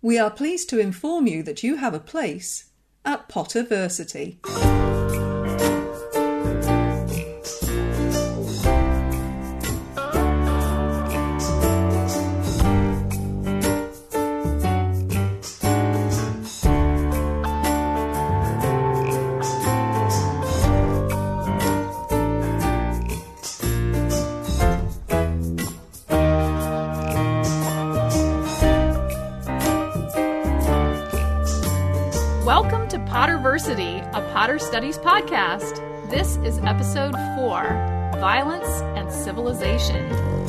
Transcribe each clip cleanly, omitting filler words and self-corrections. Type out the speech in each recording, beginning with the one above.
We are pleased to inform you that you have a place at Potterversity. Welcome to Potterversity, a Potter Studies podcast. This is episode 4, Violence and Civilization.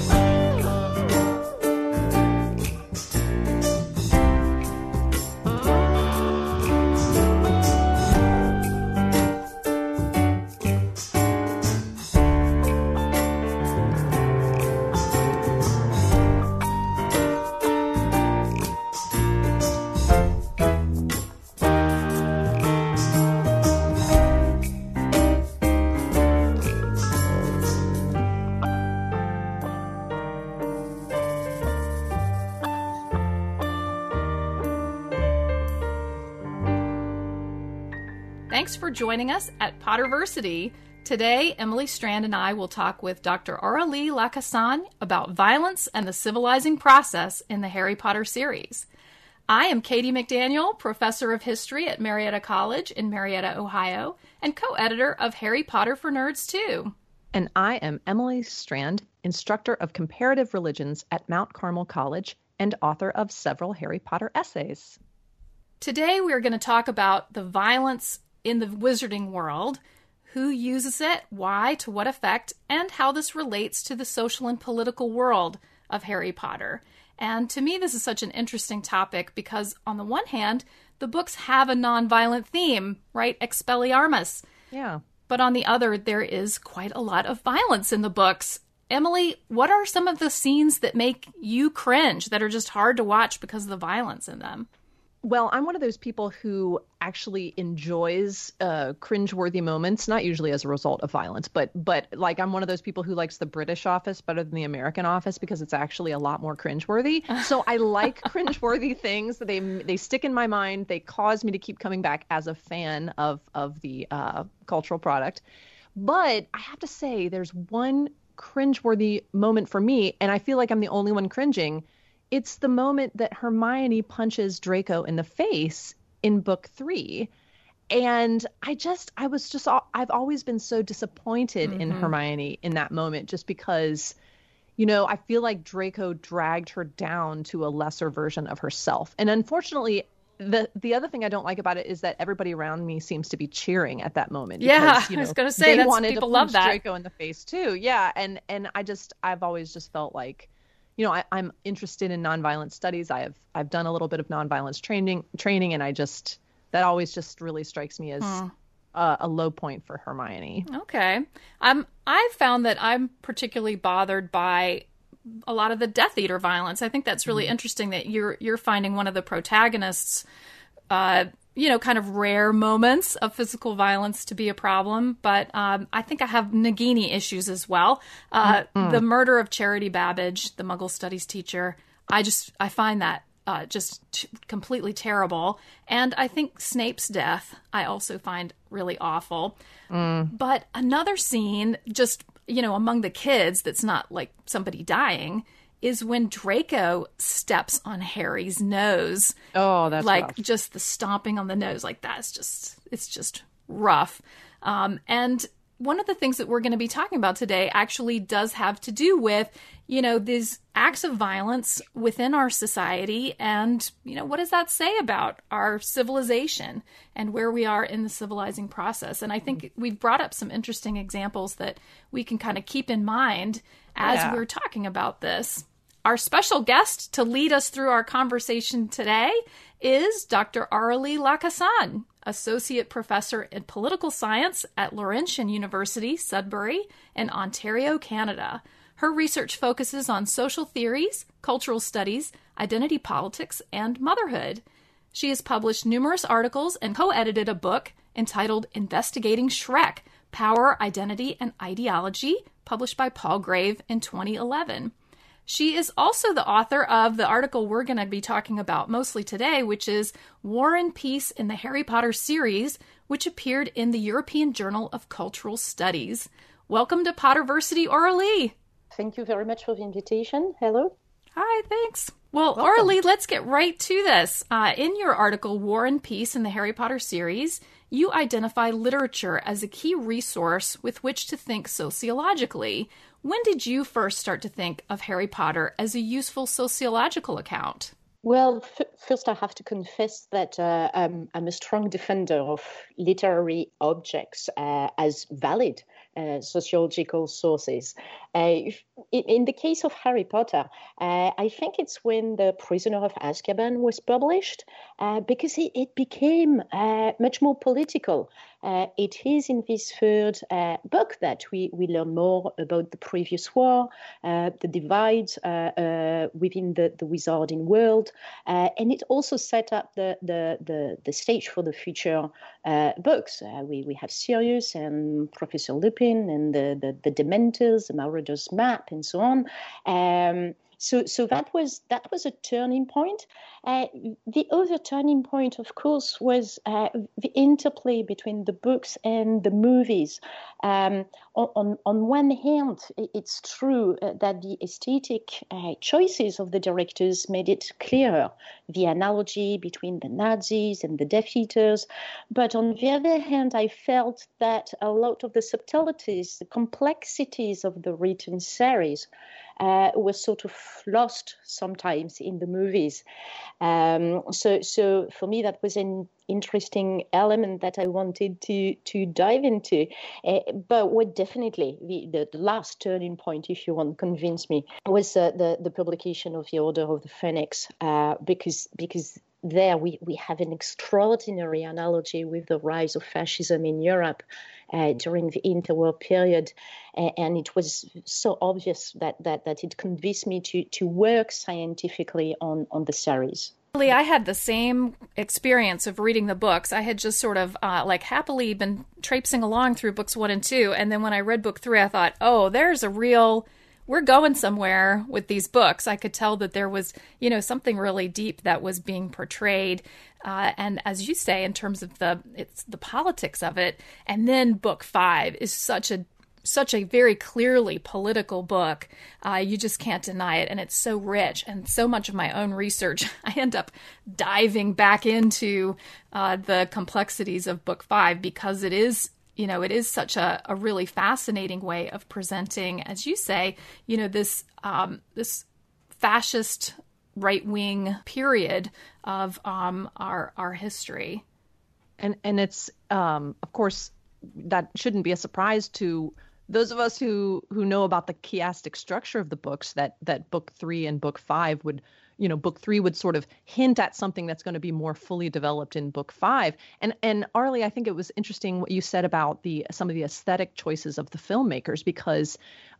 Thanks for joining us at Potterversity. Today, Emily Strand and I will talk with Dr. Aurélie Lacassagne about violence and the civilizing process in the Harry Potter series. I am Katie McDaniel, professor of history at Marietta College in Marietta, Ohio, and co-editor of Harry Potter for Nerds too. And I am Emily Strand, instructor of comparative religions at Mount Carmel College and author of several Harry Potter essays. Today, we are going to talk about the violence in the wizarding world, who uses it, why, to what effect, and how this relates to the social and political world of Harry Potter. And to me, this is such an interesting topic because, on the one hand, the books have a nonviolent theme, right? Expelliarmus. Yeah. But on the other, there is quite a lot of violence in the books. Emily, what are some of the scenes that make you cringe, that are just hard to watch because of the violence in them? Well, I'm one of those people who actually enjoys cringeworthy moments, not usually as a result of violence, but like I'm one of those people who likes the British Office better than the American Office because it's actually a lot more cringeworthy. So I like cringeworthy things. They stick in my mind. They cause me to keep coming back as a fan of the cultural product. But I have to say, there's one cringeworthy moment for me, and I feel like I'm the only one cringing. It's the moment that Hermione punches Draco in the face in book 3. And I've always been so disappointed in Hermione in that moment, just because, I feel like Draco dragged her down to a lesser version of herself. And unfortunately, the other thing I don't like about it is that everybody around me seems to be cheering at that moment. Yeah, because, I was going to say, they wanted people to love punch that. Draco in the face too. Yeah. And I've always just felt like, I'm interested in nonviolent studies. I've done a little bit of nonviolence training, and that always just really strikes me as a low point for Hermione. Okay. I've found that I'm particularly bothered by a lot of the Death Eater violence. I think that's really interesting that you're finding one of the protagonists, kind of rare moments of physical violence to be a problem. But I think I have Nagini issues as well. The murder of Charity Babbage, the Muggle studies teacher, I find that completely terrible. And I think Snape's death, I also find really awful. But another scene, just, among the kids that's not like somebody dying, is when Draco steps on Harry's nose. Oh, that's like rough. Just the stomping on the nose, like it's just rough. And one of the things that we're going to be talking about today actually does have to do with, these acts of violence within our society. And, what does that say about our civilization and where we are in the civilizing process? And I think we've brought up some interesting examples that we can kind of keep in mind as we're talking about this. Our special guest to lead us through our conversation today is Dr. Aurélie Lacassagne, Associate Professor in Political Science at Laurentian University, Sudbury, in Ontario, Canada. Her research focuses on social theories, cultural studies, identity politics, and motherhood. She has published numerous articles and co-edited a book entitled Investigating Shrek, Power, Identity, and Ideology, published by Palgrave in 2011. She is also the author of the article we're going to be talking about mostly today, which is War and Peace in the Harry Potter series, which appeared in the European Journal of Cultural Studies. Welcome to Potterversity, Aurelie. Thank you very much for the invitation. Hello. Hi, thanks. Well, Aurelie, let's get right to this. In your article, War and Peace in the Harry Potter series, you identify literature as a key resource with which to think sociologically. When did you first start to think of Harry Potter as a useful sociological account? Well, first I have to confess that I'm a strong defender of literary objects as valid sociological sources. In the case of Harry Potter, I think it's when The Prisoner of Azkaban was published, because it became much more political. It is in this third book that we learn more about the previous war, the divides within the wizarding world, and it also set up the stage for the future books. We have Sirius and Professor Lupin and the Dementors, the Marauders Map, and so on. So that was a turning point. The other turning point, of course, was the interplay between the books and the movies. On one hand, it's true that the aesthetic choices of the directors made it clearer, the analogy between the Nazis and the Death Eaters. But on the other hand, I felt that a lot of the subtleties, the complexities of the written series was sort of lost sometimes in the movies. So for me, that was an interesting element that I wanted to dive into. But what definitely the last turning point, if you want to convince me, was the publication of The Order of the Phoenix, because there we have an extraordinary analogy with the rise of fascism in Europe during the interwar period, and it was so obvious that it convinced me to work scientifically on the series. I had the same experience of reading the books. I had just sort of happily been traipsing along through books 1 and 2, and then when I read book 3, I thought, oh, there's we're going somewhere with these books. I could tell that there was, something really deep that was being portrayed. And as you say, in terms of the politics of it. And then book 5 is such a very clearly political book. You just can't deny it. And it's so rich, and so much of my own research, I end up diving back into the complexities of book 5, because it is such a really fascinating way of presenting, as you say, this fascist right-wing period of our history. And it's of course that shouldn't be a surprise to those of us who know about the chiastic structure of the books, that book 3 and book 5 would, book 3 would sort of hint at something that's going to be more fully developed in book 5. And Arlie, I think it was interesting what you said about some of the aesthetic choices of the filmmakers, because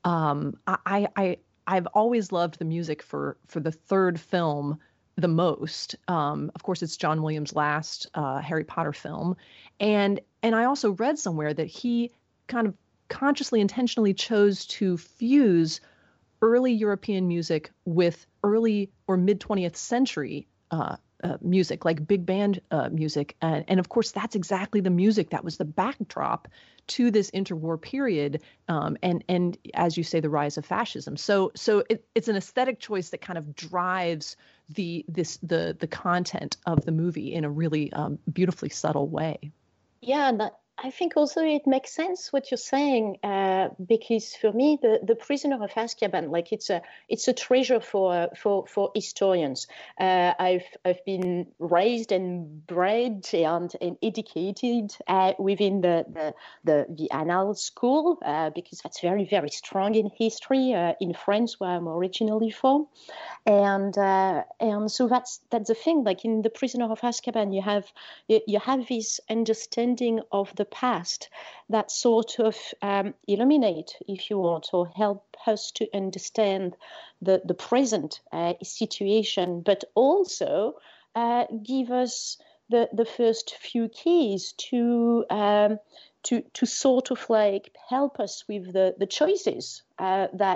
I've always loved the music for the third film the most. Of course, it's John Williams' last Harry Potter film, and I also read somewhere that he kind of consciously, intentionally chose to fuse early European music with early or mid 20th century music, like big band music. And of course, that's exactly the music that was the backdrop to this interwar period. And as you say, the rise of fascism. So it's an aesthetic choice that kind of drives the content of the movie in a really beautifully subtle way. Yeah, I think also it makes sense what you're saying, because for me, the Prisoner of Azkaban, like it's a treasure for historians. I've been raised and bred and educated within the Annals School, because that's very, very strong in history in France, where I'm originally from, and so that's the thing. Like in the Prisoner of Azkaban, you have this understanding of the past that sort of illuminate, if you want, or help us to understand the present situation, but also give us the first few keys to sort of like help us with the choices that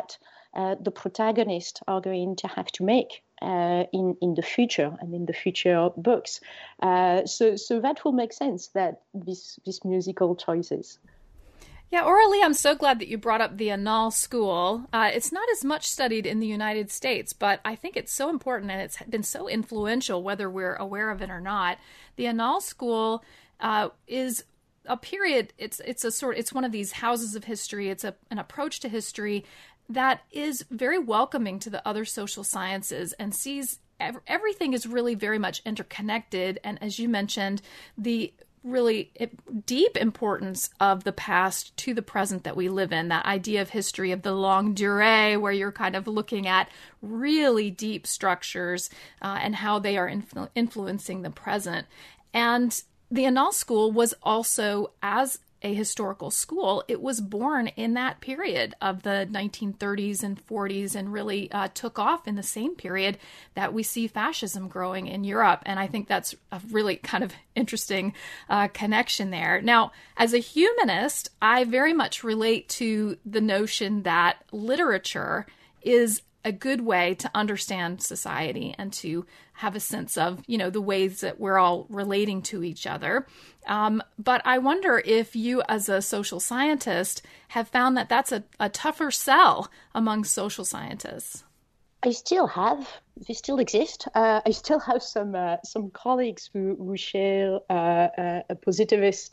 the protagonists are going to have to make in the future and in the future books. So that will make sense, that these musical choices. Yeah, Aurélie, I'm so glad that you brought up the Annales School. It's not as much studied in the United States, but I think it's so important and it's been so influential, whether we're aware of it or not. The Annales School is a period. It's one of these houses of history. It's an approach to history that is very welcoming to the other social sciences and sees everything is really very much interconnected. And as you mentioned, the really deep importance of the past to the present that we live in, that idea of history of the longue durée, where you're kind of looking at really deep structures and how they are influencing the present. And the Annales School was also, as a historical school, it was born in that period of the 1930s and 40s and really took off in the same period that we see fascism growing in Europe. And I think that's a really kind of interesting connection there. Now, as a humanist, I very much relate to the notion that literature is a good way to understand society and to have a sense of, the ways that we're all relating to each other. But I wonder if you, as a social scientist, have found that that's a tougher sell among social scientists. I still have. They still exist. I still have some colleagues who share a positivist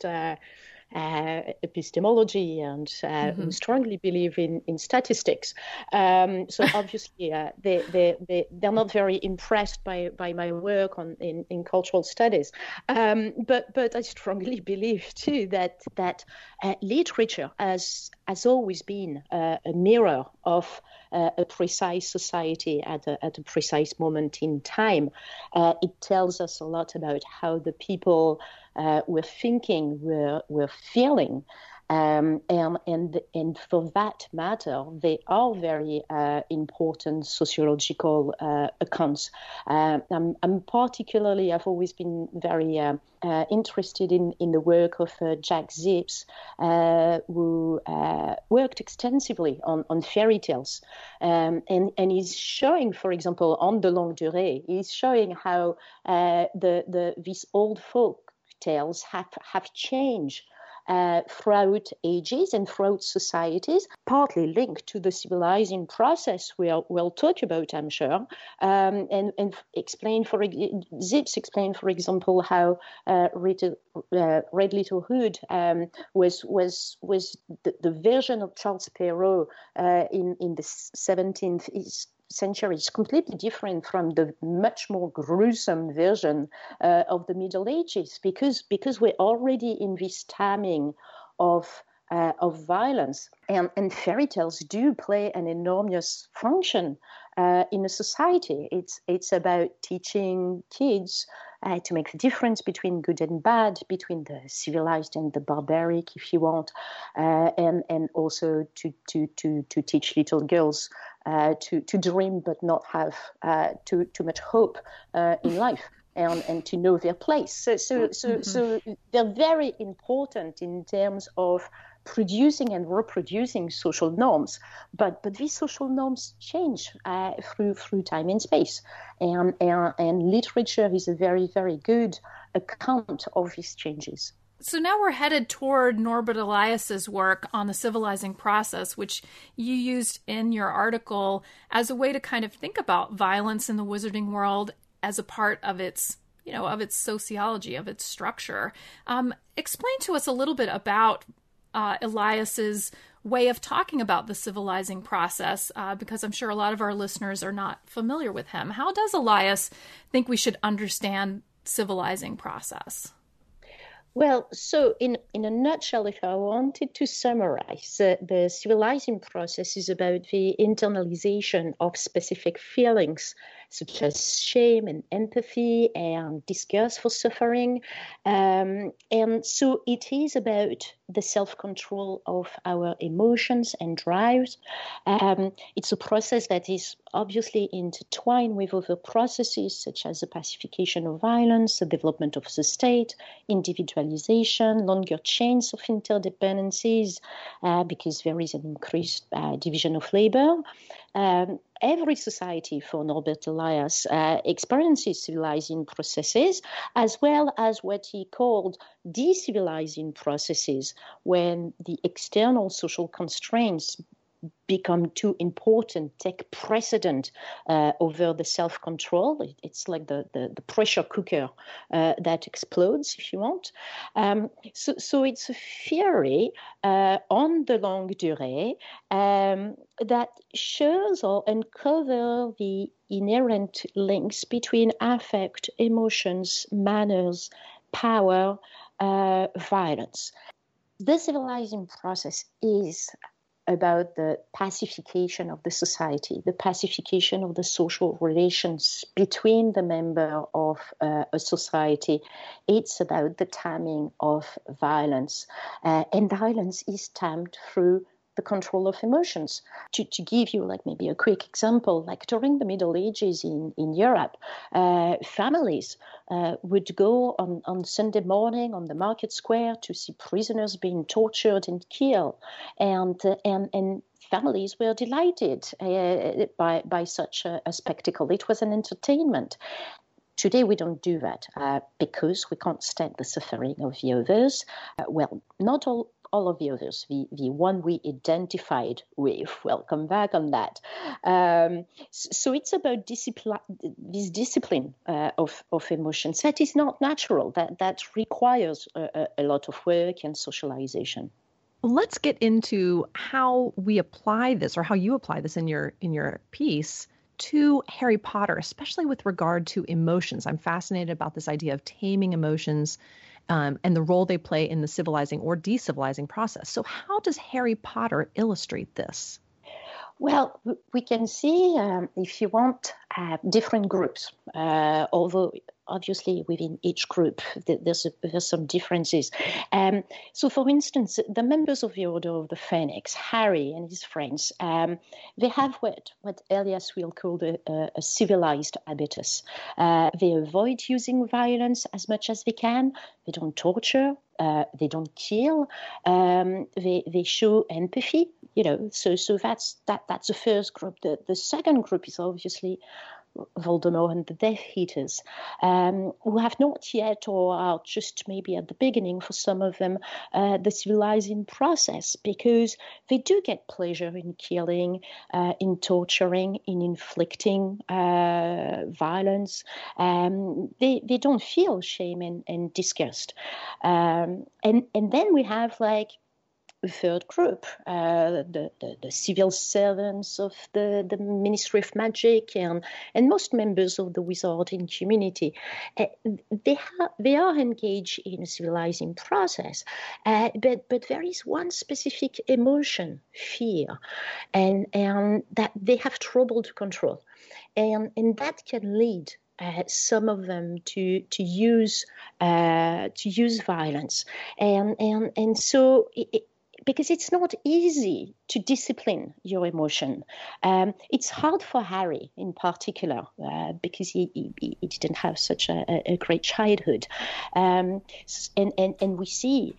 epistemology and who strongly believe in statistics. So obviously they're not very impressed by my work in cultural studies. But I strongly believe too that literature has always been a mirror of a precise society at a precise moment in time. It tells us a lot about how the people were thinking, were feeling, and for that matter, they are very important sociological accounts. I'm particularly, I've always been very interested in the work of Jack Zips, who worked extensively on fairy tales, and he's showing, for example, on the longue durée, he's showing how these old folk tales have changed throughout ages and throughout societies, partly linked to the civilizing process we'll talk about, I'm sure, and Zips explained, for example, how Red Little Hood was the version of Charles Perrault in the 17th century. Is completely different from the much more gruesome version of the Middle Ages, because we're already in this timing of violence, and fairy tales do play an enormous function in a society. It's about teaching kids to make the difference between good and bad, between the civilized and the barbaric, if you want, and also to teach little girls to dream but not have too much hope in life. And to know their place. So they're very important in terms of producing and reproducing social norms. But these social norms change through time and space. And literature is a very, very good account of these changes. So now we're headed toward Norbert Elias's work on the civilizing process, which you used in your article as a way to kind of think about violence in the wizarding world as a part of its, of its sociology, of its structure. Explain to us a little bit about Elias's way of talking about the civilizing process, because I'm sure a lot of our listeners are not familiar with him. How does Elias think we should understand civilizing process? Well, so in a nutshell, if I wanted to summarize, the civilizing process is about the internalization of specific feelings, such as shame and empathy and disgust for suffering. And so it is about the self-control of our emotions and drives. It's a process that is obviously intertwined with other processes, such as the pacification of violence, the development of the state, individualization, longer chains of interdependencies, because there is an increased division of labor. Every society, for Norbert Elias, experiences civilizing processes as well as what he called decivilizing processes, when the external social constraints become too important, take precedent over the self-control. It's like the pressure cooker that explodes, if you want. So it's a theory on the longue durée that shows or uncover the inherent links between affect, emotions, manners, power, violence. The civilizing process is about the pacification of the society, the pacification of the social relations between the member of a society. It's about the taming of violence. And violence is tamed through the control of emotions. To give you like maybe a quick example, like during the Middle Ages in Europe, families would go on Sunday morning on the market square to see prisoners being tortured and killed, and families were delighted by such a spectacle. It was an entertainment. Today, we don't do that because we can't stand the suffering of the others. Well, not all of the others, the one we identified with. We'll come back on that. So it's about this discipline of emotions. That is not natural. That requires a lot of work and socialization. Let's get into how we apply this, or how you apply this in your piece, to Harry Potter, especially with regard to emotions. I'm fascinated about this idea of taming emotions and the role they play in the civilizing or decivilizing process. So how does Harry Potter illustrate this? Well, we can see, if you want, different groups, although obviously within each group there's some differences. So, for instance, the members of the Order of the Phoenix, Harry and his friends, they have what Elias will call a civilized habitus. They avoid using violence as much as they can. They don't torture. They don't kill. They show empathy. So that's the first group. The second group is obviously Voldemort and the Death Eaters, who have not yet, or are just maybe at the beginning for some of them, the civilizing process, because they do get pleasure in killing, in torturing, in inflicting violence. They don't feel shame and disgust. And then we have like third group, the civil servants of the Ministry of Magic and most members of the wizarding community. They are engaged in a civilizing process, but there is one specific emotion, fear, and that they have trouble to control, and that can lead some of them to use violence, and so. Because it's not easy to discipline your emotion. It's hard for Harry in particular because he didn't have such a great childhood. And we see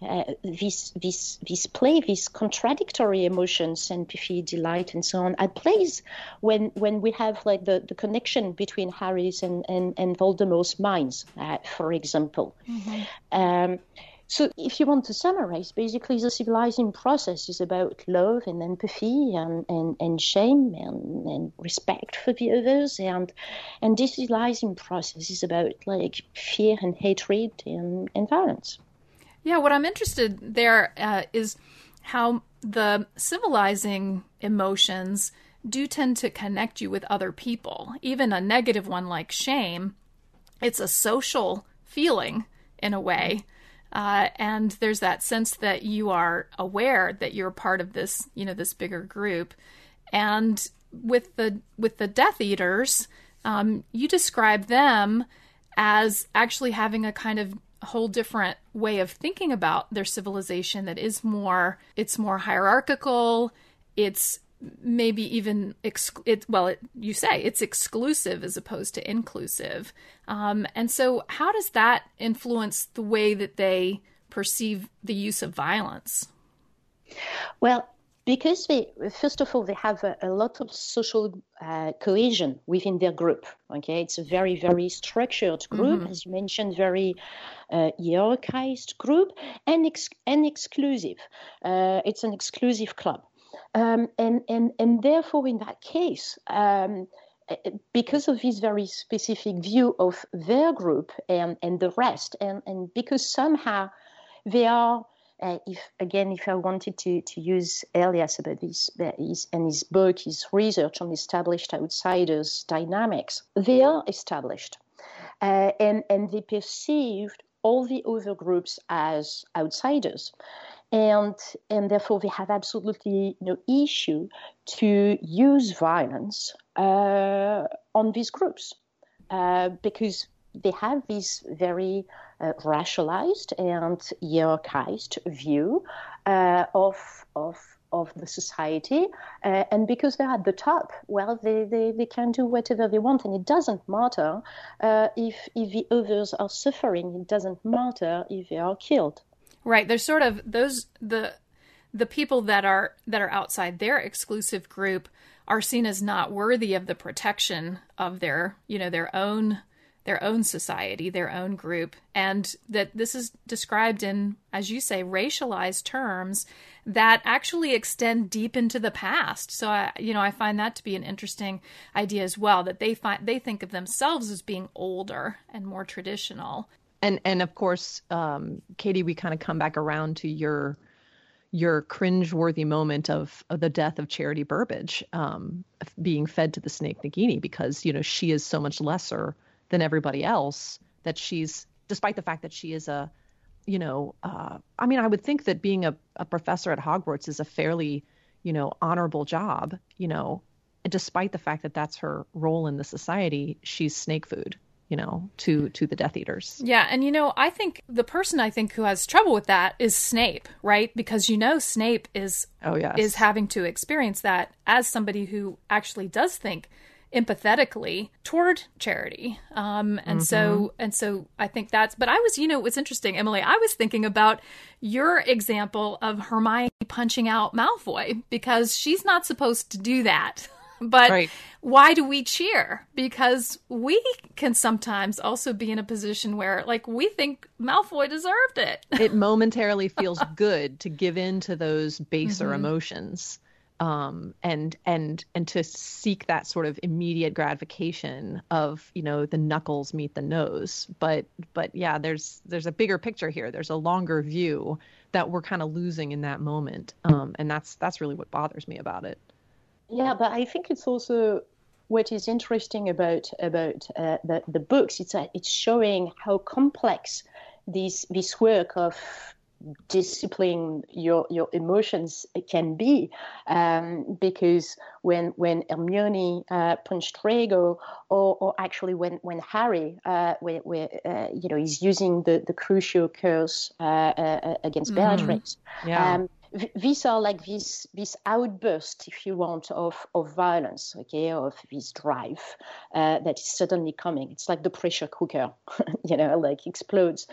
this play, these contradictory emotions, empathy, delight, and so on, at plays when we have like the connection between Harry's and Voldemort's minds, for example. Mm-hmm. So if you want to summarize, basically the civilizing process is about love and empathy and shame and respect for the others, and this civilizing process is about like fear and hatred and violence. Yeah, what I'm interested there is how the civilizing emotions do tend to connect you with other people. Even a negative one like shame, it's a social feeling in a way. And there's that sense that you are aware that you're part of this, this bigger group. And with the Death Eaters, you describe them as actually having a kind of whole different way of thinking about their civilization that is more hierarchical. It's maybe even you say it's exclusive as opposed to inclusive. And so how does that influence the way that they perceive the use of violence? Well, Because first of all, they have a lot of social cohesion within their group. Okay, it's a very, very structured group, as you mentioned, very hierarchized group, and exclusive. It's an exclusive club, and therefore, in that case. Because of this very specific view of their group and the rest, and because somehow they are, if I wanted to use Elias about this, his book, his research on established outsiders dynamics, they are established, and they perceived all the other groups as outsiders. And therefore, we have absolutely no issue to use violence on these groups because they have this very racialized and hierarchized view of the society, and because they're at the top, well, they can do whatever they want, and it doesn't matter if the others are suffering. It doesn't matter if they are killed. Right. There's sort of the people that are outside their exclusive group are seen as not worthy of the protection of their own society, their own group, and that this is described in, as you say, racialized terms that actually extend deep into the past. So I find that to be an interesting idea as well, that they think of themselves as being older and more traditional. And of course, Katie, we kind of come back around to your cringeworthy moment of the death of Charity Burbage being fed to the snake Nagini, because, she is so much lesser than everybody else that she's, despite the fact that she is I would think that being a professor at Hogwarts is a fairly, honorable job, and despite the fact that that's her role in the society, she's snake food. To the Death Eaters. Yeah. And, I think the person who has trouble with that is Snape, right? Because, Snape is having to experience that as somebody who actually does think empathetically toward Charity. So I think but I was, what's interesting, Emily, I was thinking about your example of Hermione punching out Malfoy, because she's not supposed to do that. But right. Why do we cheer? Because we can sometimes also be in a position where, we think Malfoy deserved it. It momentarily feels good to give in to those baser emotions, and to seek that sort of immediate gratification of, the knuckles meet the nose. But yeah, there's a bigger picture here. There's a longer view that we're kind of losing in that moment, and that's really what bothers me about it. Yeah, but I think it's also what is interesting about the books. It's showing how complex this work of disciplining your emotions can be, because when Hermione punched Draco, or actually when Harry is using the Crucio curse against Bellatrix. Yeah. These are this outburst, if you want, of violence, okay, of this drive that is suddenly coming. It's like the pressure cooker, explodes.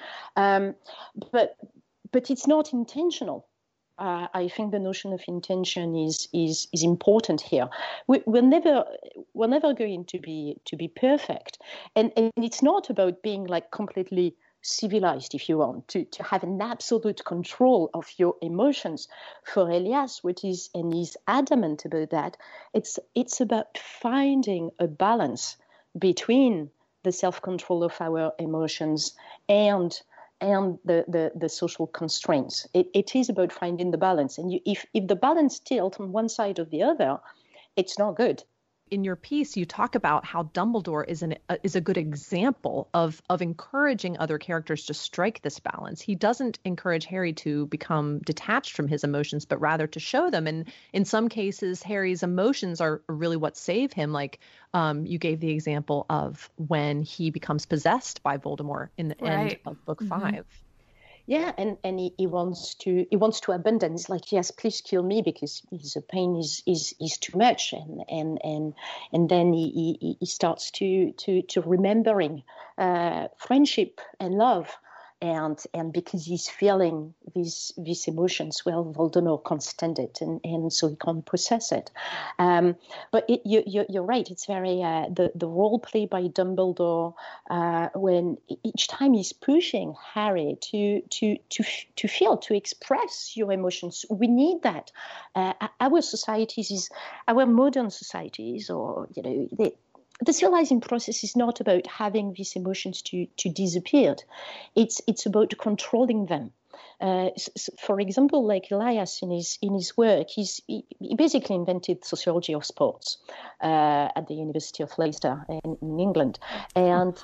But it's not intentional. I think the notion of intention is important here. We're never going to be perfect, and it's not about being completely civilized, if you want, to have an absolute control of your emotions. For Elias, and he's adamant about that, it's about finding a balance between the self-control of our emotions and the social constraints. It is about finding the balance. And if the balance tilts on one side or the other, it's not good. In your piece, you talk about how Dumbledore is a good example of encouraging other characters to strike this balance. He doesn't encourage Harry to become detached from his emotions, but rather to show them. And in some cases, Harry's emotions are really what save him. You gave the example of when he becomes possessed by Voldemort in the end of book 5. Yeah, and he wants to abandon. It's like, yes, please kill me, because his pain is too much, and then he starts to remembering friendship and love, and because he's feeling these emotions, well, Voldemort can't stand it, and so he can't process it. But you're right. It's very the role played by Dumbledore when each time he's pushing Harry to feel, to express your emotions. We need that. Our societies, our modern societies, or the civilizing process is not about having these emotions to disappear. It's about controlling them. For example, like Elias in his work, he basically invented sociology of sports at the University of Leicester in England, and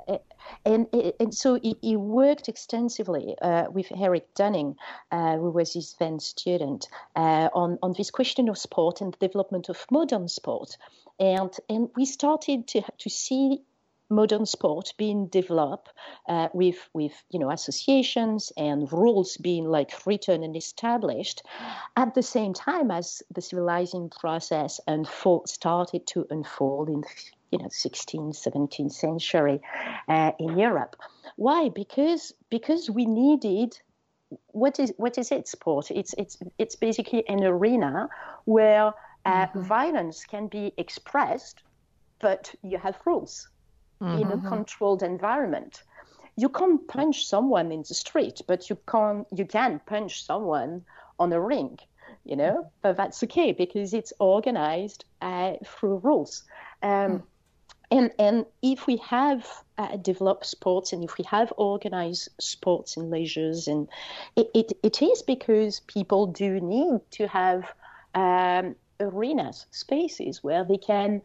so he worked extensively with Eric Dunning, who was his then student, on this question of sport and the development of modern sport. And we started to see modern sport being developed with associations and rules being written and established at the same time as the civilizing process started to unfold in 16th, 17th century in Europe. Why? Because we needed what is it? Sport. It's basically an arena where violence can be expressed, but you have rules. In a controlled environment. You can't punch someone in the street, but you can punch someone on a ring, but that's okay because it's organized through rules. And if we have developed sports, and if we have organized sports and leisures, and it is because people do need to have arenas, spaces where they can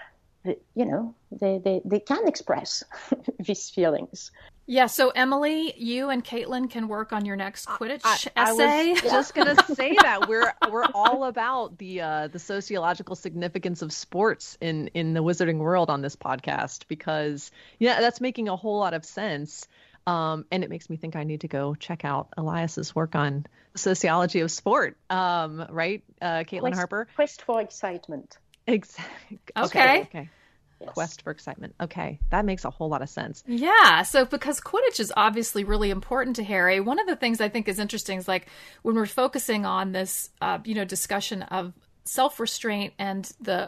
they can express these feelings. Yeah, so Emily, you and Caitlin can work on your next Quidditch essay. I was just going to say that we're all about the sociological significance of sports in the wizarding world on this podcast, because that's making a whole lot of sense. And it makes me think I need to go check out Elias's work on the sociology of sport. Right, Caitlin Harper? Quest for excitement. Exactly. Okay. Yes. Quest for excitement. Okay. That makes a whole lot of sense. Yeah. So because Quidditch is obviously really important to Harry, one of the things I think is interesting is when we're focusing on this, discussion of self-restraint and the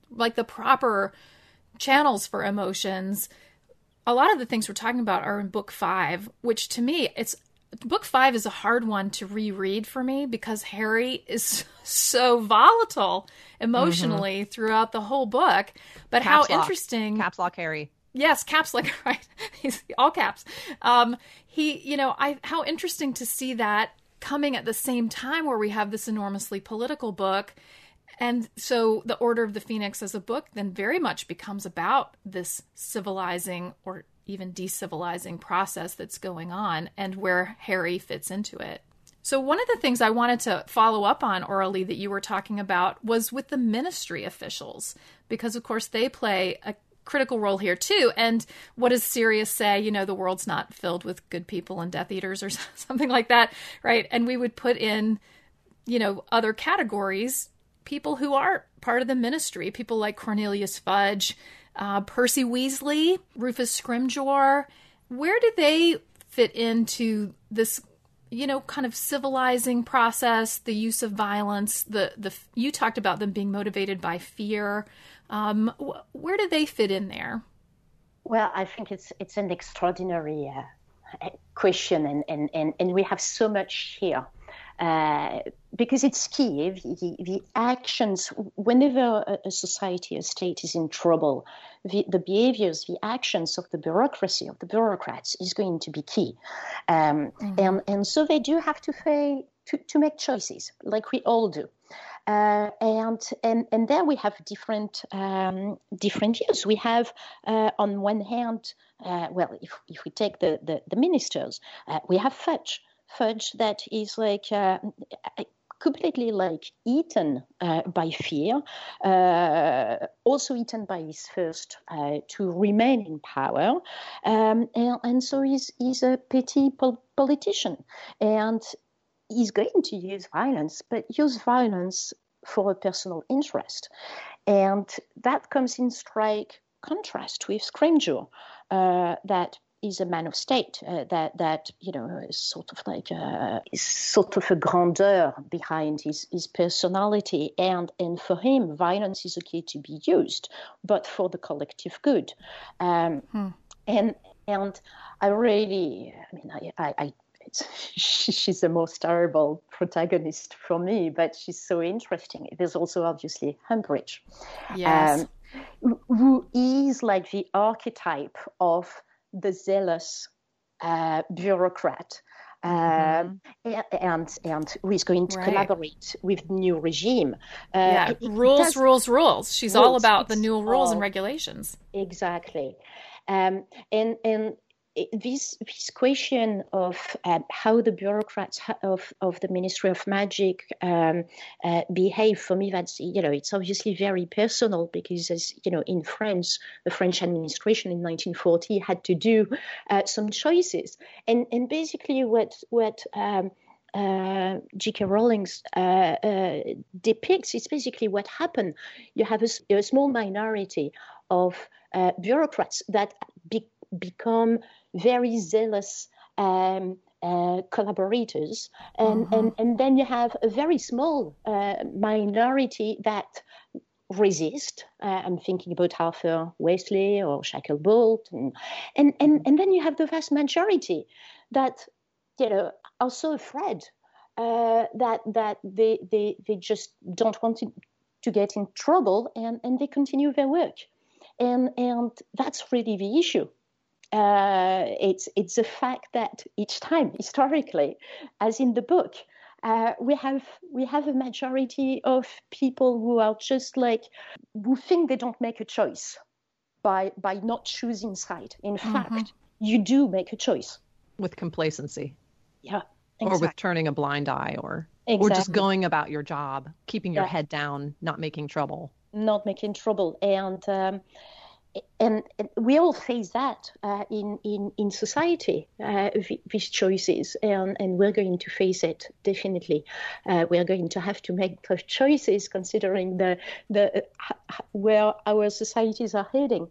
proper channels for emotions, a lot of the things we're talking about are in book 5, which to me, book 5 is a hard one to reread for me because Harry is so volatile emotionally throughout the whole book. But Caps how lock. Interesting. Caps lock Harry. Yes, caps lock, right. He's all caps. How interesting to see that coming at the same time where we have this enormously political book. And so the Order of the Phoenix as a book then very much becomes about this civilizing or even decivilizing process that's going on and where Harry fits into it. So one of the things I wanted to follow up on, Aurelie, that you were talking about was with the Ministry officials, because of course they play a critical role here too. And what does Sirius say? The world's not filled with good people and Death Eaters or something like that, right? And we would put in, other categories, people who are part of the Ministry, people like Cornelius Fudge, Percy Weasley, Rufus Scrimgeour. Where do they fit into this, kind of civilizing process, the use of violence? You talked about them being motivated by fear. Where do they fit in there? Well, I think it's an extraordinary question, and we have so much here. Because it's key. The actions, whenever a society, a state is in trouble, the behaviors, the actions of the bureaucracy, of the bureaucrats is going to be key. And so they do have to make choices, like we all do. And there we have different views. We have, on one hand, if we take the ministers, we have Fudge that is completely eaten by fear, also eaten by his thirst to remain in power, and so he's a petty politician, and he's going to use violence, but use violence for a personal interest, and that comes in strike contrast with Scrimgeour, that is a man of state. That is sort of a grandeur behind his personality, and for him, violence is okay to be used, but for the collective good. And I really, she's the most terrible protagonist for me, but she's so interesting. There's also obviously Humbridge, Yes. Who is like the archetype of the zealous bureaucrat, and who is going to collaborate with the new regime. Rules. She's all about the new rules and regulations. Exactly. And this question of how the bureaucrats of the Ministry of Magic behave, for me, that's, it's obviously very personal, because, as in France, the French administration in 1940 had to do some choices, and basically what J.K. Rowling depicts is basically what happened. You have a small minority of bureaucrats that become very zealous collaborators, and then you have a very small minority that resist. I'm thinking about Arthur Wesley or Shacklebolt, and then you have the vast majority that are so afraid that they just don't want to get in trouble, and they continue their work, and that's really the issue. It's a fact that each time, historically, as in the book, we have a majority of people who are just who think they don't make a choice by not choosing side. In fact, you do make a choice with complacency. Yeah, exactly. Or with turning a blind eye, or just going about your job, keeping your head down, not making trouble. And we all face that in society, these choices, and we're going to face it definitely. We're going to have to make tough choices, considering the where our societies are heading.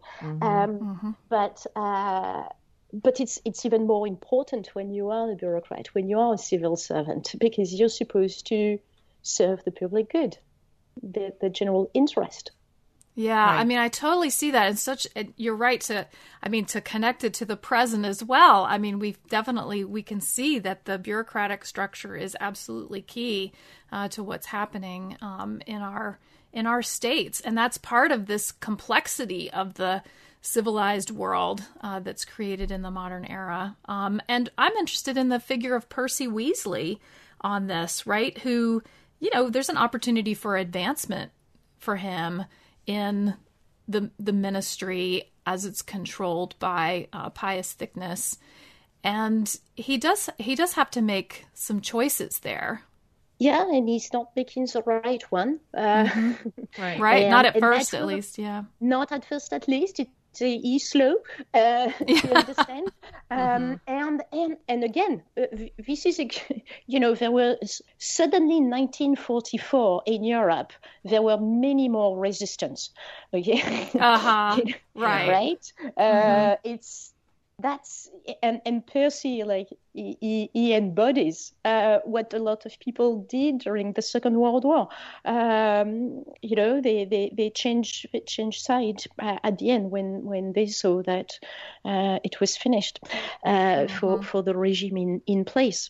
But it's even more important when you are a bureaucrat, when you are a civil servant, because you're supposed to serve the public good, the general interest. Yeah, right. I mean, I totally see that. You're right to connect it to the present as well. I mean, we can see that the bureaucratic structure is absolutely key to what's happening in our states. And that's part of this complexity of the civilized world that's created in the modern era. And I'm interested in the figure of Percy Weasley on this, right? Who, there's an opportunity for advancement for him in the ministry as it's controlled by Pius Thickness, and he does have to make some choices there. Yeah, and he's not making the right one. Right. Not at first, at least. Yeah. Not at first, at least. He's slow to understand. And again, this is, there were suddenly in 1944 in Europe, there were many more resistance. Okay. Right. And Percy, he embodies what a lot of people did during the Second World War. They changed side at the end when they saw that it was finished for the regime in place.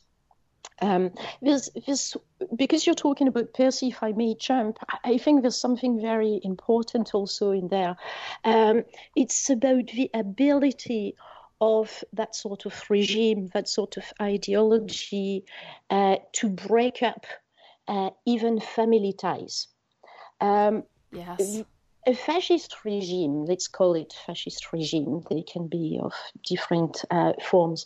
Because you're talking about Percy, if I may jump, I think there's something very important also in there. It's about the ability of that sort of regime, that sort of ideology, to break up even family ties. Yes. A fascist regime, let's call it fascist regime, they can be of different forms.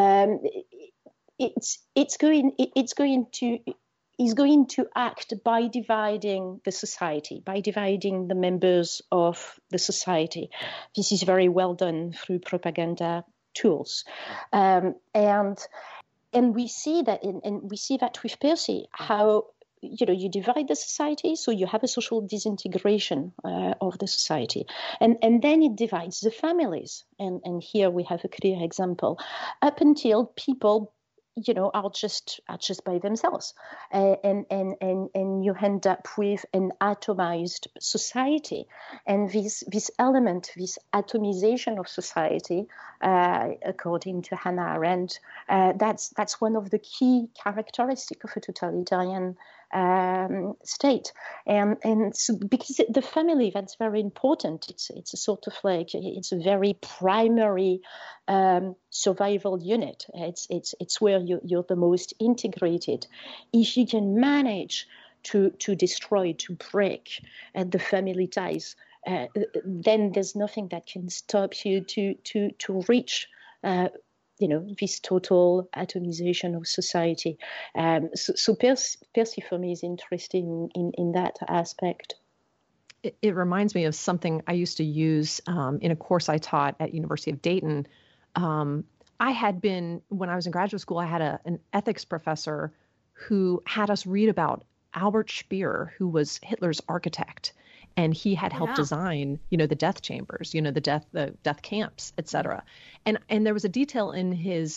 It's going to act by dividing the society, by dividing the members of the society. This is very well done through propaganda tools, and we see that, and we see that with Percy, how you divide the society, so you have a social disintegration of the society, and then it divides the families, and here we have a clear example up until people are just by themselves, and you end up with an atomized society, and this element, this atomization of society, according to Hannah Arendt, that's one of the key characteristics of a totalitarian state, and so because the family, that's very important. It's a sort of like, it's a very primary survival unit. It's where you're the most integrated. If you can manage to destroy, to break the family ties, then there's nothing that can stop you to reach this total atomization of society. So Percy for me is interesting in that aspect. It reminds me of something I used to use in a course I taught at University of Dayton. I had been, when I was in graduate school, I had an ethics professor who had us read about Albert Speer, who was Hitler's architect. And he had helped design, the death chambers, the death camps, et cetera. And there was a detail in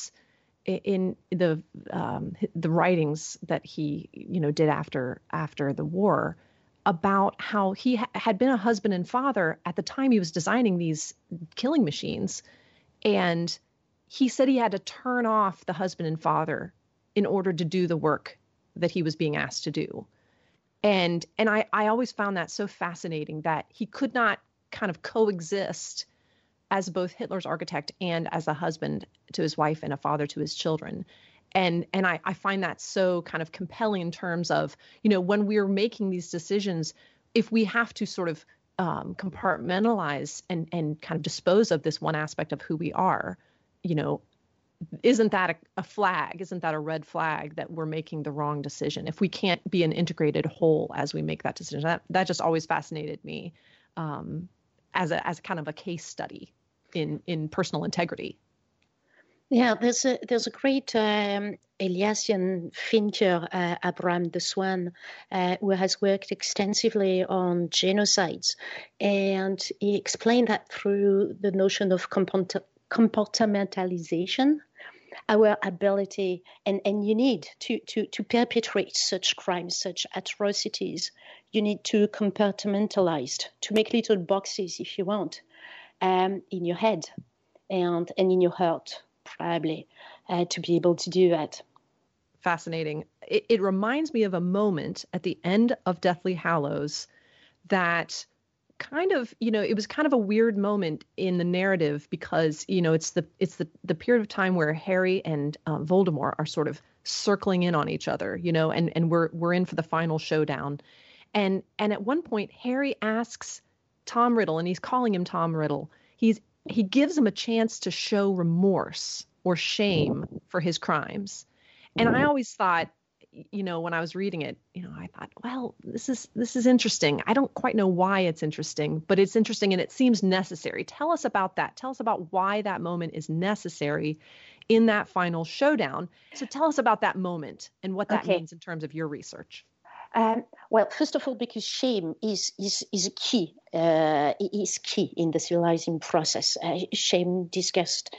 the writings that he, did after the war, about how he had been a husband and father at the time he was designing these killing machines. And he said he had to turn off the husband and father in order to do the work that he was being asked to do. And I always found that so fascinating, that he could not kind of coexist as both Hitler's architect and as a husband to his wife and a father to his children. And I find that so kind of compelling in terms of, when we're making these decisions, if we have to sort of compartmentalize and kind of dispose of this one aspect of who we are, isn't that a flag? Isn't that a red flag that we're making the wrong decision? If we can't be an integrated whole as we make that decision, that just always fascinated me as a kind of a case study in personal integrity. Yeah, there's a great Eliassian thinker, Abraham de Swan, who has worked extensively on genocides, and he explained that through the notion of compartmentalization. Our ability, and you need to perpetrate such crimes, such atrocities, you need to compartmentalize, to make little boxes, if you want, in your head and in your heart, probably, to be able to do that. Fascinating. It reminds me of a moment at the end of Deathly Hallows that kind of, it was kind of a weird moment in the narrative, because, it's the period of time where Harry and Voldemort are sort of circling in on each other, and we're in for the final showdown. And at one point, Harry asks Tom Riddle, and he's calling him Tom Riddle. He gives him a chance to show remorse or shame for his crimes. And I always thought, when I was reading it, I thought, well, this is interesting. I don't quite know why it's interesting, but it's interesting and it seems necessary. Tell us about that. Tell us about why that moment is necessary in that final showdown. So tell us about that moment and what that means in terms of your research. Well, first of all, because shame is a key. Is key in the civilizing process. Shame, disgust,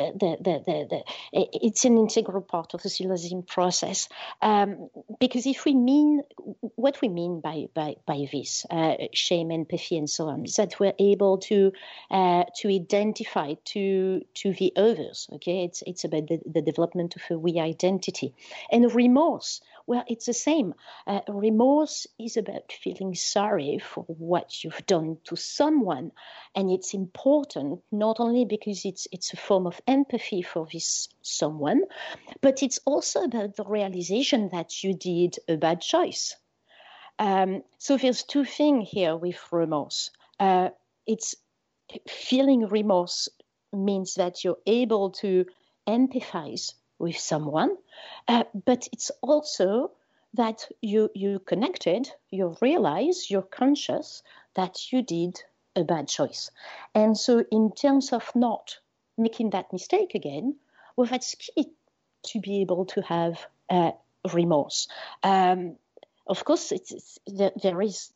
it's an integral part of the civilizing process. Because if we mean what we mean by this, shame, empathy, and so on, is that we're able to identify to the others. Okay, it's about the development of a we identity, and remorse. Well, it's the same. Remorse is about feeling sorry for what you've done to someone. And it's important not only because it's a form of empathy for this someone, but it's also about the realization that you did a bad choice. So there's two things here with remorse. It's feeling remorse means that you're able to empathize with someone, but it's also that you connected, you realize, you're conscious that you did a bad choice. And so in terms of not making that mistake again, well, that's key to be able to have remorse. of course, there is,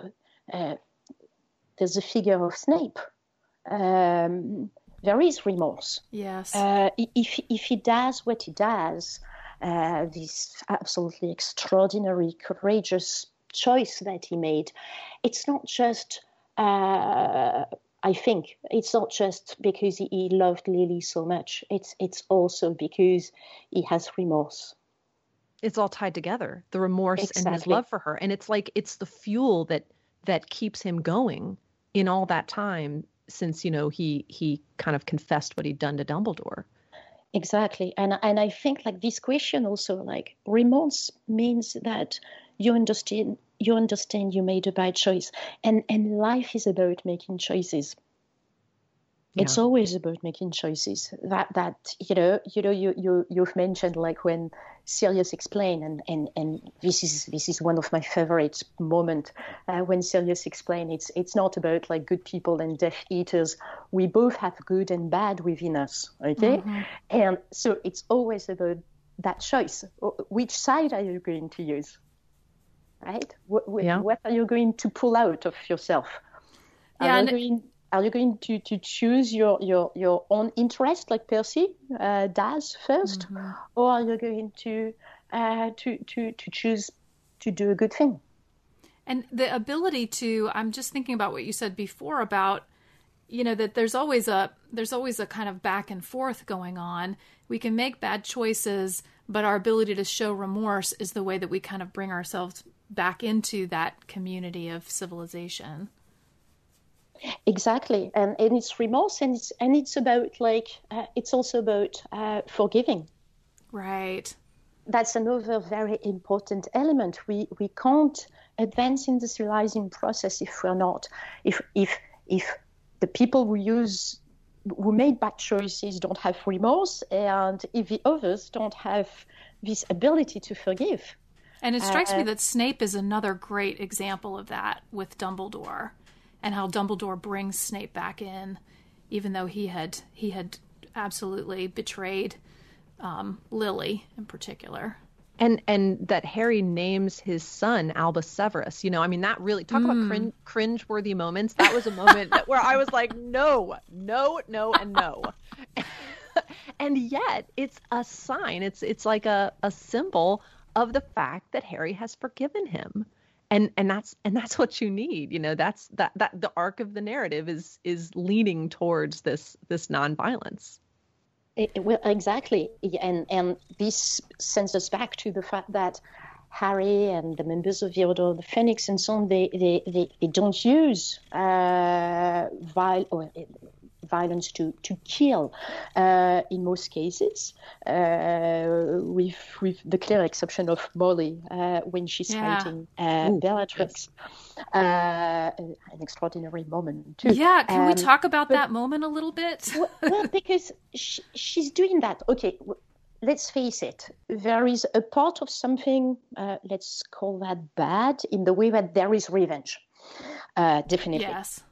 there's a figure of Snape. There is remorse. Yes. If he does what he does, this absolutely extraordinary, courageous choice that he made, it's not just, I think, it's not just because he loved Lily so much. It's also because he has remorse. It's all tied together, the remorse and his love for her. And it's like, it's the fuel that keeps him going in all that time since, he kind of confessed what he'd done to Dumbledore. Exactly. And I think like this question also, like, remorse means that you understand you made a bad choice. And life is about making choices. Yeah. It's always about making choices. That you've mentioned, like, when Sirius explained, and this is one of my favorite moments when Sirius explained, it's not about like good people and Death Eaters. We both have good and bad within us, okay? Mm-hmm. And so it's always about that choice. Which side are you going to use, right? What are you going to pull out of yourself? Are you going to choose your own interest, like Percy does first, mm-hmm. or are you going to choose to do a good thing? And the ability to, I'm just thinking about what you said before about, that there's always a kind of back and forth going on. We can make bad choices, but our ability to show remorse is the way that we kind of bring ourselves back into that community of civilization. Exactly, and it's remorse, and it's about like it's also about forgiving. Right. That's another very important element. We can't advance in the civilizing process if we're not if the people who made bad choices don't have remorse, and if the others don't have this ability to forgive. And it strikes me that Snape is another great example of that with Dumbledore. And how Dumbledore brings Snape back in, even though he had absolutely betrayed Lily in particular. And that Harry names his son Albus Severus. That really, talk about cringe-worthy moments. That was a moment where I was like, no, and no. And yet it's a sign. It's like a symbol of the fact that Harry has forgiven him. And that's what you need. That's that the arc of the narrative is leaning towards this nonviolence. Well, exactly, and this sends us back to the fact that Harry and the members of the Order of the Phoenix and so on, they don't use violence to kill in most cases, with the clear exception of Molly when she's fighting Bellatrix. An extraordinary moment too. Yeah, can we talk about that moment a little bit? well, because she's doing that. Okay, let's face it. There is a part of something, let's call that bad, in the way that there is revenge. Definitely. Yes.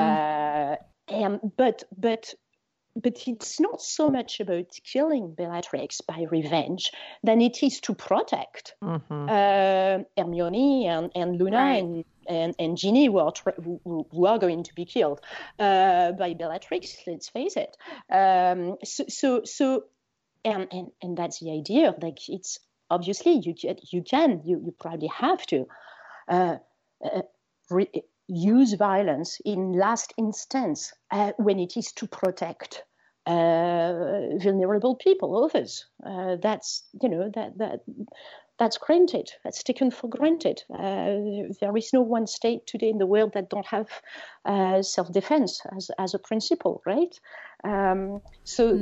But it's not so much about killing Bellatrix by revenge than it is to protect Hermione and Luna, right, and Ginny, who are going to be killed by Bellatrix. Let's face it. So that's the idea. Like, it's obviously you probably have to use violence in last instance when it is to protect vulnerable people, others. That's granted. That's taken for granted. There is no one state today in the world that don't have self-defense as a principle, right? So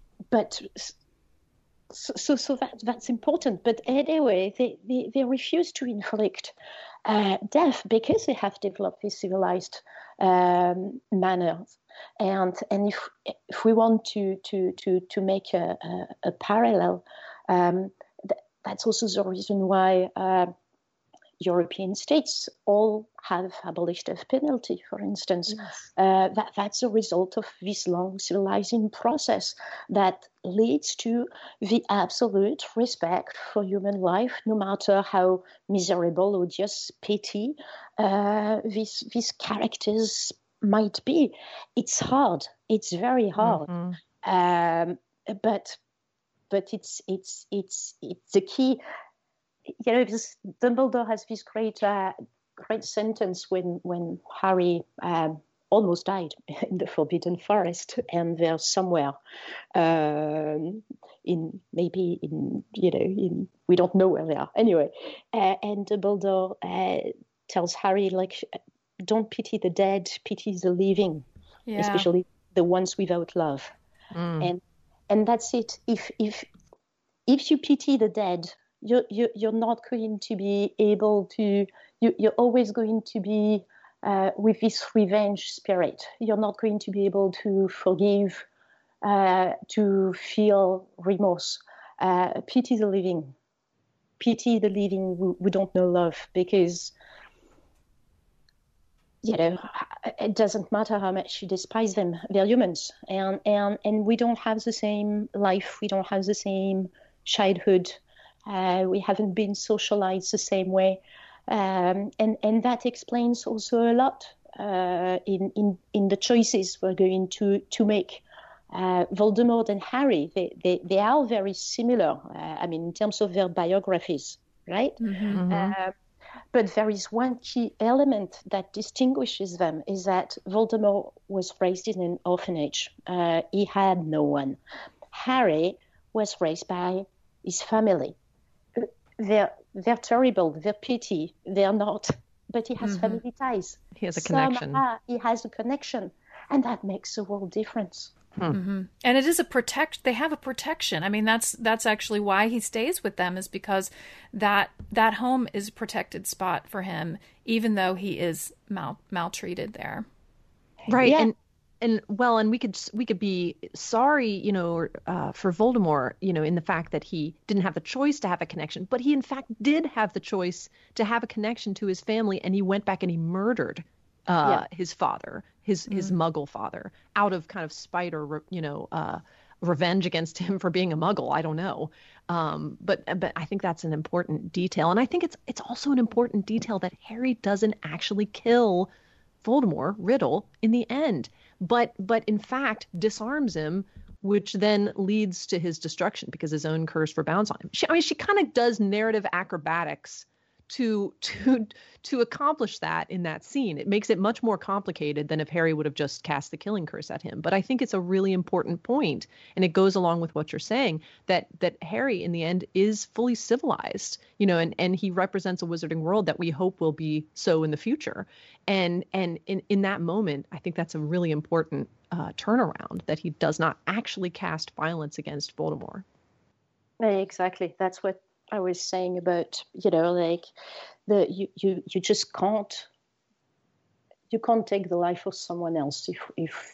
that's important. But anyway, they refuse to inflict death because they have developed this civilized manners. And if we want to make a parallel, that's also the reason why European states all have abolished death penalty, for instance. Yes. That's a result of this long civilizing process that leads to the absolute respect for human life, no matter how miserable, odious, petty these characters might be. It's hard. It's very hard. But it's the key. Dumbledore has this great sentence when Harry almost died in the Forbidden Forest, and they're somewhere we don't know where they are anyway. And Dumbledore tells Harry, like, don't pity the dead, pity the living, especially the ones without love. And that's it. If you pity the dead, you're not going to be able to. You're always going to be with this revenge spirit. You're not going to be able to forgive, to feel remorse. Pity the living. Pity the living who don't know love, because it doesn't matter how much you despise them. They're humans, and we don't have the same life. We don't have the same childhood. We haven't been socialized the same way, and that explains also a lot in the choices we're going to make. Voldemort and Harry, they are very similar. In terms of their biographies, right? But there is one key element that distinguishes them, is that Voldemort was raised in an orphanage. He had no one. Harry was raised by his family. They're terrible, they're petty, they're not, but he has family ties. He has a connection. He has a connection, and that makes a world difference. And it is they have a protection. That's actually why he stays with them, is because that home is a protected spot for him, even though he is maltreated there. Right. Yeah. And we could be sorry, for Voldemort, in the fact that he didn't have the choice to have a connection, but he in fact did have the choice to have a connection to his family, and he went back and he murdered his father, his Muggle father, out of kind of spite or revenge against him for being a Muggle. I don't know, but I think that's an important detail, and I think it's also an important detail that Harry doesn't actually kill Voldemort, Riddle, in the end, but in fact disarms him, which then leads to his destruction because his own curse rebounds on him. She kind of does narrative acrobatics to accomplish that in that scene. It makes it much more complicated than if Harry would have just cast the killing curse at him. But I think it's a really important point, and it goes along with what you're saying, that Harry in the end is fully civilized, and he represents a wizarding world that we hope will be so in the future. And in that moment, I think that's a really important turnaround, that he does not actually cast violence against Voldemort. Exactly. That's what I was saying about, you just can't take the life of someone else if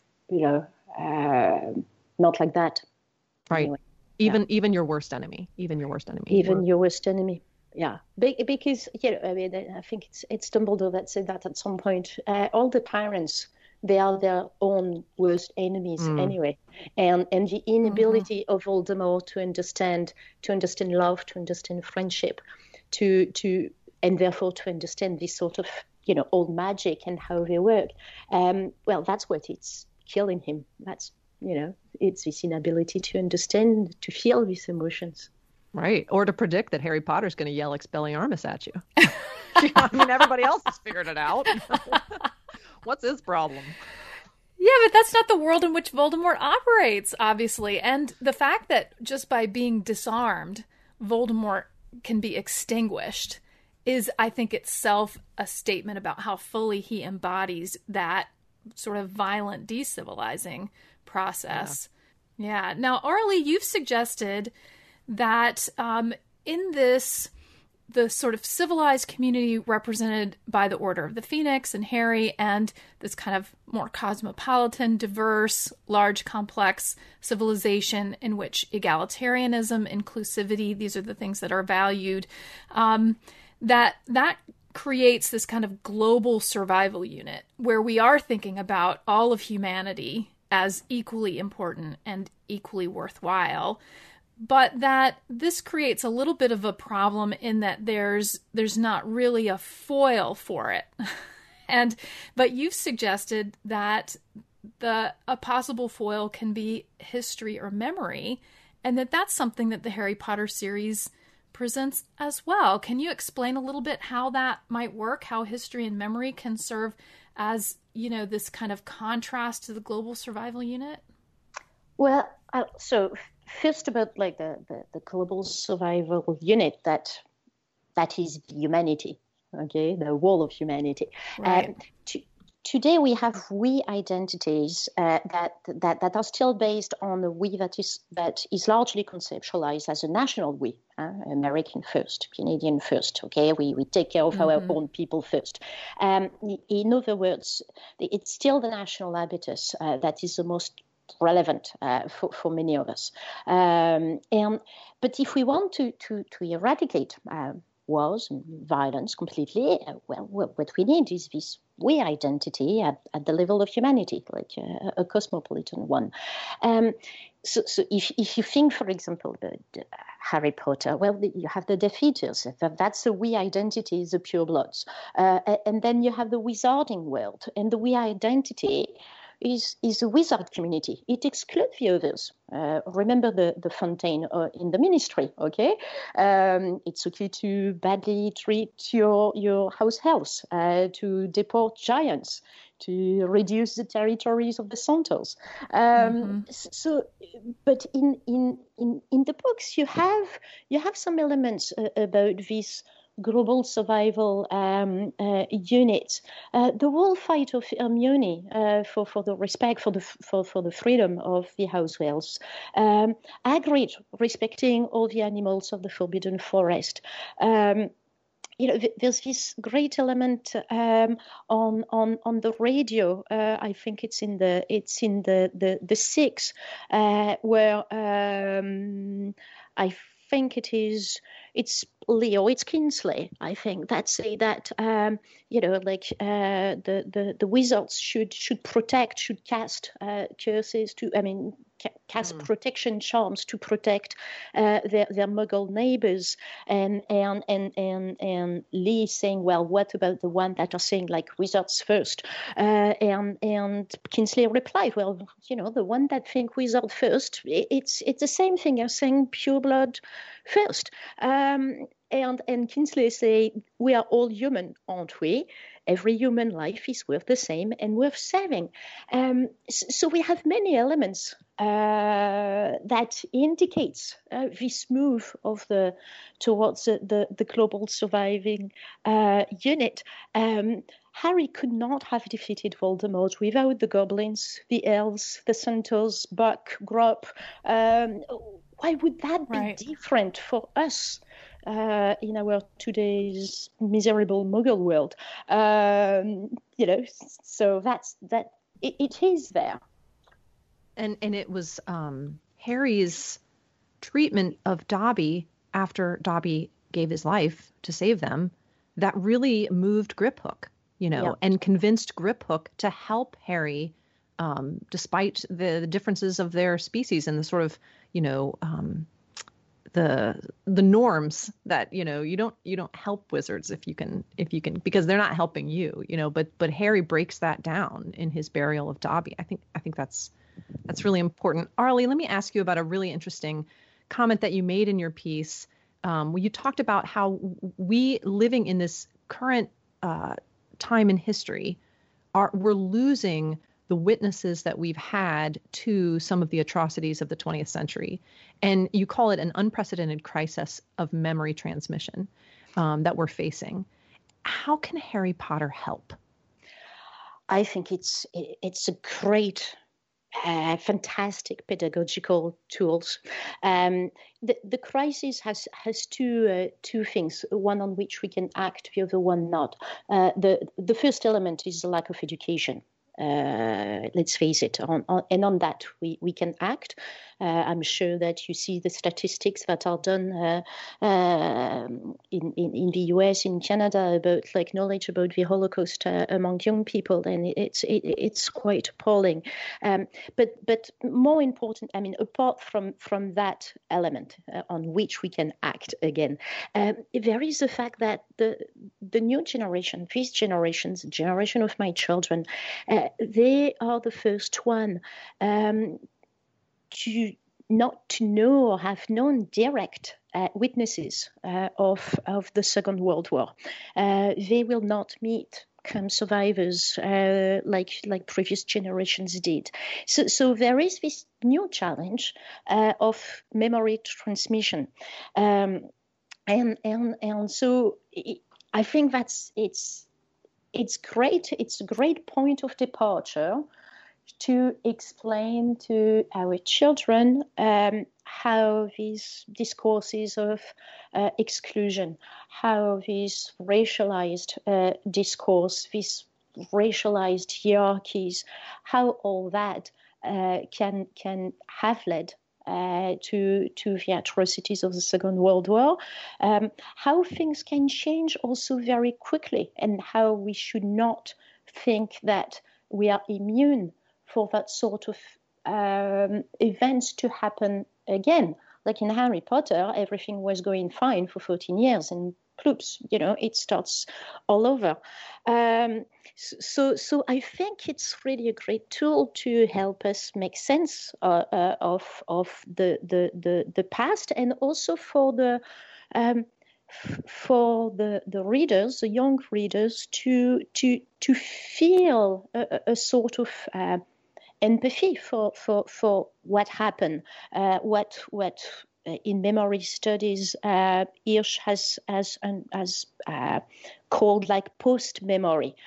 not like that. Right. Anyway, even your worst enemy. Even your worst enemy. Your worst enemy. Yeah. Because, I think it's Dumbledore that said that at some point. All the tyrants, they are their own worst enemies anyway. And the inability of Voldemort to understand love, to understand friendship, and therefore to understand this sort of, old magic and how they work. That's what it's killing him. That's, it's this inability to understand, to feel these emotions. Right. Or to predict that Harry Potter's going to yell Expelliarmus at you. Everybody else has figured it out. What's his problem? Yeah, but that's not the world in which Voldemort operates, obviously. And the fact that just by being disarmed, Voldemort can be extinguished is, I think, itself a statement about how fully he embodies that sort of violent decivilizing process. Yeah. Now, Arlie, you've suggested that in this, the sort of civilized community represented by the Order of the Phoenix and Harry, and this kind of more cosmopolitan, diverse, large, complex civilization in which egalitarianism, inclusivity, these are the things that are valued, that creates this kind of global survival unit where we are thinking about all of humanity as equally important and equally worthwhile, but that this creates a little bit of a problem in that there's not really a foil for it. But you've suggested that a possible foil can be history or memory, and that's something that the Harry Potter series presents as well. Can you explain a little bit how that might work, how history and memory can serve as, this kind of contrast to the global survival unit? Well, so first about like the global survival unit that is humanity, okay, the whole of humanity. Right. Today we have we identities that are still based on a we that is largely conceptualized as a national we, American first, Canadian first. Okay, we take care of our own people first. In other words, it's still the national habitus that is the most relevant for many of us. But if we want to eradicate wars and violence completely, what we need is this we identity at the level of humanity, like a cosmopolitan one. So if you think, for example, the Harry Potter, well, you have the Death Eaters. That's a we identity, the purebloods. And then you have the wizarding world. And the we identity is a wizard community. It excludes the others. Remember the Fontaine in the Ministry, okay? It's okay to badly treat your house elves, to deport giants, to reduce the territories of the Centaurs. So, but in the books, you have some elements about this global survival unit. The whole fight of Hermione for the respect for the freedom of the house elves. Hagrid respecting all the animals of the Forbidden Forest. There's this great element on the radio. I think it's in the six where I think it's Leo, it's Kingsley. I think that say that the wizards should protect, should cast curses cast protection charms to protect their Muggle neighbors, and Lee saying, well, what about the one that are saying like wizards first? And Kingsley replied, well, the one that think wizard first, it's the same thing as saying pureblood first. And Kingsley say, we are all human, aren't we? Every human life is worth the same and worth saving. So we have many elements that indicates this move of towards the global surviving unit. Harry could not have defeated Voldemort without the goblins, the elves, the centaurs, Buck, Grop. Why would that be different for us in our today's miserable Muggle world? So that's that. It is there. And it was Harry's treatment of Dobby after Dobby gave his life to save them that really moved Griphook, and convinced Griphook to help Harry, despite the differences of their species and the sort of, the norms that, you don't help wizards if you can, because they're not helping you, but Harry breaks that down in his burial of Dobby. I think that's really important. Arlie, let me ask you about a really interesting comment that you made in your piece. Where you talked about how we living in this current time in history we're losing the witnesses that we've had to some of the atrocities of the 20th century. And you call it an unprecedented crisis of memory transmission that we're facing. How can Harry Potter help? I think it's a great, fantastic pedagogical tools. The crisis has two things, one on which we can act, the other one not. The first element is the lack of education. Let's face it, on that we can act. I'm sure that you see the statistics that are done in the US, in Canada, about like knowledge about the Holocaust among young people, and it's quite appalling. But more important, I mean, apart from that element on which we can act again, there is the fact that the new generation, these generations, the generation of my children, they are the first one to not to know or have known direct witnesses of the Second World War. They will not meet survivors like previous generations did. So there is this new challenge of memory transmission, and so I think it's great. It's a great point of departure to explain to our children how these discourses of exclusion, how this racialized discourse, these racialized hierarchies, how all that can have led to the atrocities of the Second World War, how things can change also very quickly, and how we should not think that we are immune for that sort of events to happen again. Like in Harry Potter, everything was going fine for 14 years, and ploops, it starts all over. So I think it's really a great tool to help us make sense of the past, and also for the readers, the young readers, to feel a sort of empathy for what happened, what in memory studies Hirsch has called like post-memory.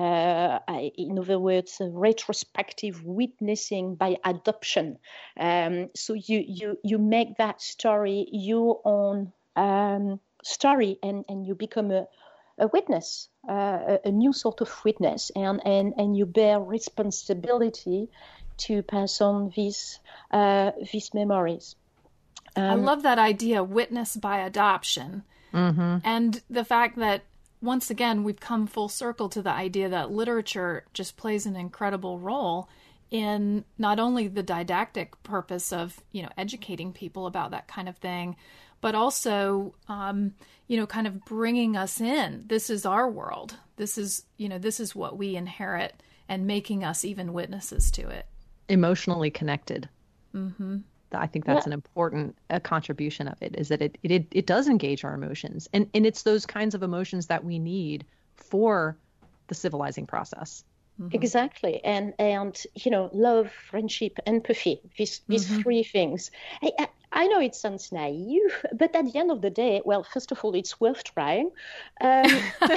In other words, retrospective witnessing by adoption. So you make that story your own story, and you become a witness, a new sort of witness, and you bear responsibility to pass on these memories. I love that idea, witness by adoption. Mm-hmm. And the fact that, once again, we've come full circle to the idea that literature just plays an incredible role in not only the didactic purpose of, educating people about that kind of thing, but also, kind of bringing us in. This is our world. This is what we inherit, and making us even witnesses to it. Emotionally connected. Mm-hmm. I think that's an important contribution of it, is that it does engage our emotions. And it's those kinds of emotions that we need for the civilizing process. Mm-hmm. Exactly. And love, friendship, empathy, these mm-hmm. three things. I know it sounds naive, but at the end of the day, well, first of all, it's worth trying. And,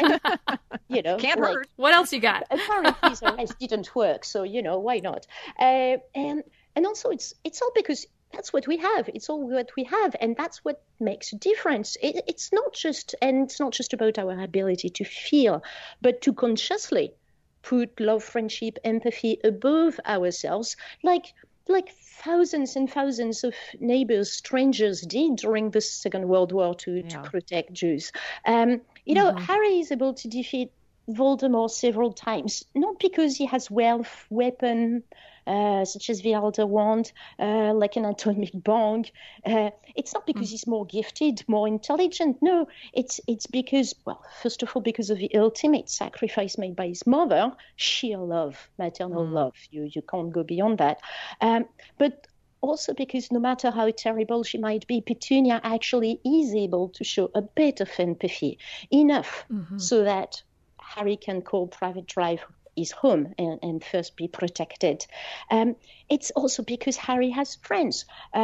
can't hurt. What else you got? Apparently, the rest didn't work, so why not? And also, it's all because that's what we have. It's all what we have, and that's what makes a difference. It's not just about our ability to feel, but to consciously put love, friendship, empathy above ourselves, like thousands and thousands of neighbors, strangers did during the Second World War to protect Jews. Mm-hmm. Harry is able to defeat Voldemort several times, not because he has wealth, weapon, such as the Elder Wand, like an atomic bomb. It's not because he's more gifted, more intelligent. No, it's because, well, first of all, because of the ultimate sacrifice made by his mother, sheer love, maternal love. You can't go beyond that. But also because no matter how terrible she might be, Petunia actually is able to show a bit of empathy, enough so that Harry can call Private Drive his home and first be protected. It's also because Harry has friends.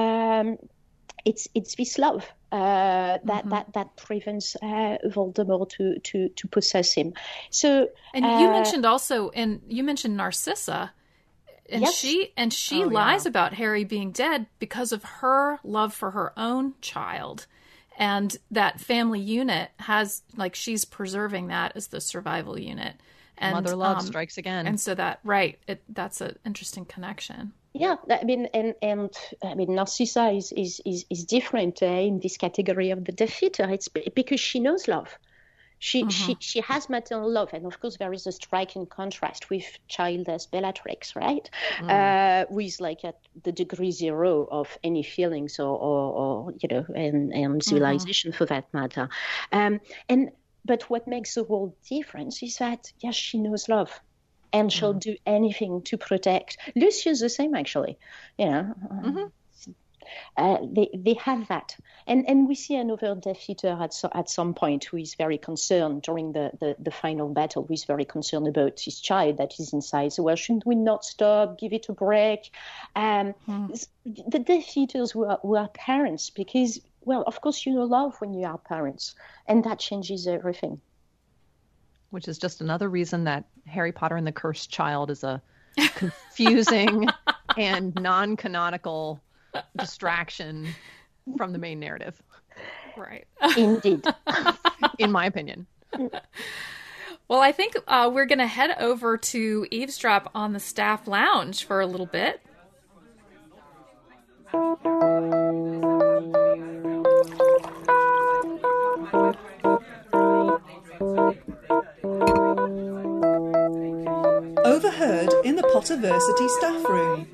It's this love that prevents Voldemort to possess him. So, and you mentioned also, you mentioned Narcissa, and yes. she lies about Harry being dead because of her love for her own child. And that family unit has, she's preserving that as the survival unit. And mother love strikes again. And so that's an interesting connection. Yeah, I mean, and I mean, Narcissa is different in this category of the Death Eater. It's because she knows love. She has maternal love, and of course there is a striking contrast with childless Bellatrix, right? Who is like at the degree zero of any feelings or and civilization for that matter. But what makes the whole difference is that yes, she knows love. And she'll do anything to protect. Lucius the same, actually. They have that, and we see another Death Eater at some point who is very concerned during the final battle. Who is very concerned about his child that is inside. So, well, shouldn't we not stop? Give it a break. The Death Eaters who are parents, because, well, of course you know love when you are parents, and that changes everything. Which is just another reason that Harry Potter and the Cursed Child is a confusing and non-canonical distraction from the main narrative. Right. Indeed. In my opinion. Well, I think we're going to head over to eavesdrop on the staff lounge for a little bit. Overheard in the Potterversity staff room.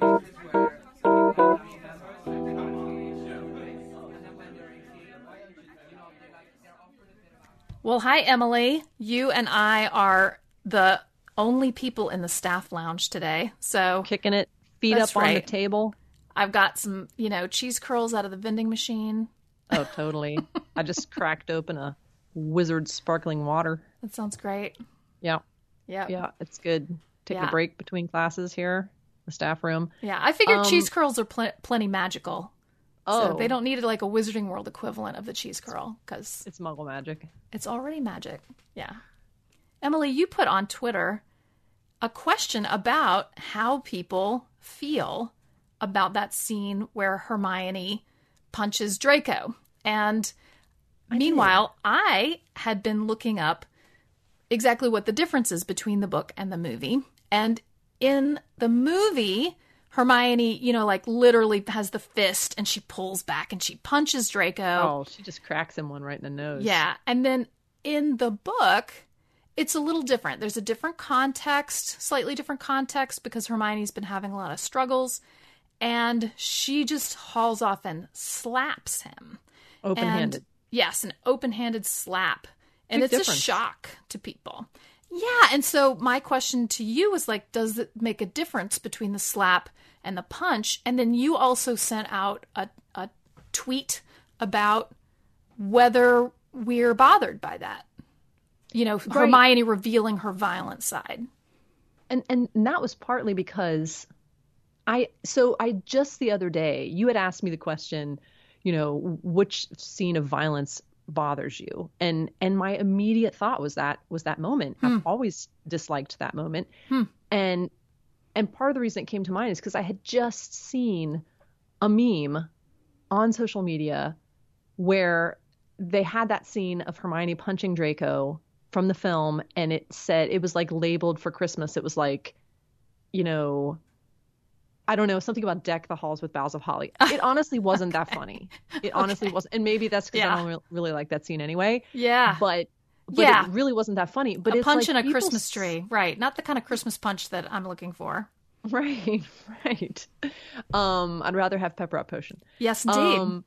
Well, hi, Emily. You and I are the only people in the staff lounge today. So kicking it, feet up on the table. I've got some, cheese curls out of the vending machine. Oh, totally. I just cracked open a Wizard sparkling water. That sounds great. Yeah. Yeah. Yeah, it's good. Taking a break between classes here, the staff room. Yeah, I figured cheese curls are plenty magical. Oh. So they don't need like a Wizarding World equivalent of the cheese curl because it's Muggle magic. It's already magic. Yeah. Emily, you put on Twitter a question about how people feel about that scene where Hermione punches Draco. And meanwhile, I had been looking up exactly what the difference is between the book and the movie. And in the movie, Hermione, literally has the fist and she pulls back and she punches Draco. Oh, she just cracks him one right in the nose. Yeah. And then in the book, it's a little different. There's a different context, slightly different context, because Hermione's been having a lot of struggles. And she just hauls off and slaps him. Open-handed. Yes, an open-handed slap. And it's a shock to people. Yeah, and so my question to you was does it make a difference between the slap and the punch? And then you also sent out a tweet about whether we're bothered by that. Right. Hermione revealing her violent side. And that was partly because I just the other day, you had asked me the question, which scene of violence bothers you, and my immediate thought was that moment. I've always disliked that moment. And part of the reason it came to mind is because I had just seen a meme on social media where they had that scene of Hermione punching Draco from the film, and it was labeled for Christmas. It was I don't know, something about deck the halls with boughs of holly. It honestly wasn't that funny. It honestly wasn't. And maybe that's because I don't really like that scene anyway. Yeah. But it really wasn't that funny. But a punch in a Christmas tree. Right. Not the kind of Christmas punch that I'm looking for. Right. Right. I'd rather have pepper up potion. Yes, indeed.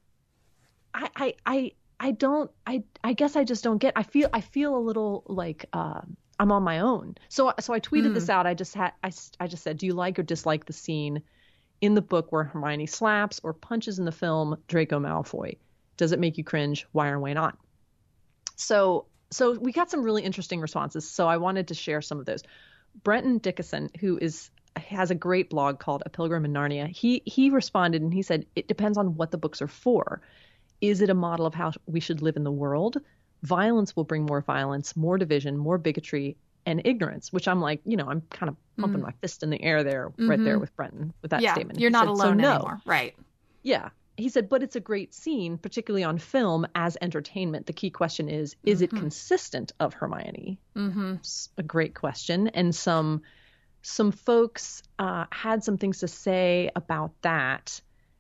I guess I just don't get, I feel a little like, I'm on my own. So I tweeted this out. I just said, do you like or dislike the scene in the book where Hermione slaps or punches in the film Draco Malfoy? Does it make you cringe? Why or why not? So we got some really interesting responses. So I wanted to share some of those. Brenton Dickinson, who has a great blog called A Pilgrim in Narnia, he responded and he said, it depends on what the books are for. Is it a model of how we should live in the world? Violence will bring more violence, more division, more bigotry, and ignorance, which I'm like, I'm kind of pumping my fist in the air there, right there with Brenton, with that statement. You're not alone anymore. Right. Yeah. He said, but it's a great scene, particularly on film, as entertainment. The key question is it consistent of Hermione? It's a great question. And some some folks had some things to say about that.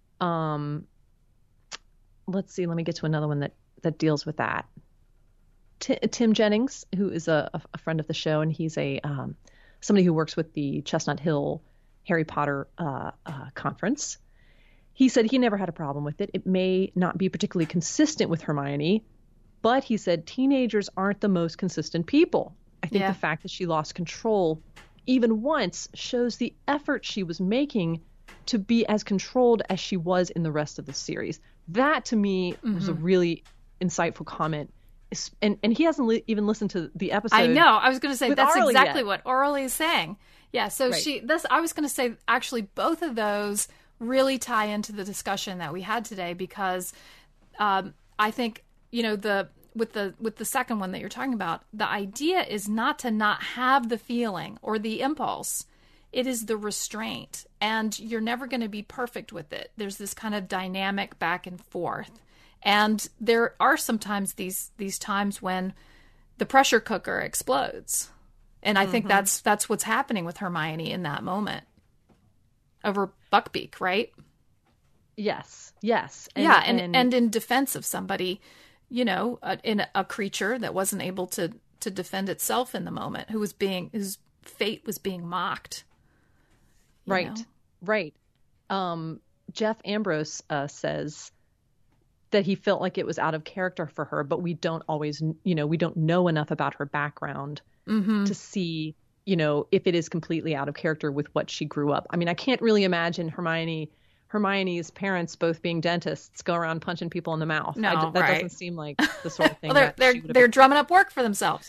Let's see. Let me get to another one that deals with that. Tim Jennings, who is a friend of the show, and he's somebody who works with the Chestnut Hill Harry Potter conference. He said he never had a problem with it. It may not be particularly consistent with Hermione, but he said teenagers aren't the most consistent people. I think the fact that she lost control even once shows the effort she was making to be as controlled as she was in the rest of the series. That, to me, was a really insightful comment. And he hasn't even listened to the episode. I know. I was going to say that's Orly exactly yet. what Orly is saying. Yeah. So Right. I was going to say actually both of those really tie into the discussion that we had today, because I think, with the second one that you're talking about, the idea is not to not have the feeling or the impulse. It is the restraint, and you're never going to be perfect with it. There's this kind of dynamic back and forth. And there are sometimes these times when the pressure cooker explodes. And I think that's what's happening with Hermione in that moment over Buckbeak, right? Yes. And in defense of somebody, in a creature that wasn't able to defend itself in the moment, whose fate was being mocked. Right. Jeff Ambrose says that he felt like it was out of character for her, but we don't always, we don't know enough about her background to see, if it is completely out of character with what she grew up. I mean, I can't really imagine Hermione's parents both being dentists go around punching people in the mouth. No, that doesn't seem like the sort of thing. Well, they're drumming up work for themselves.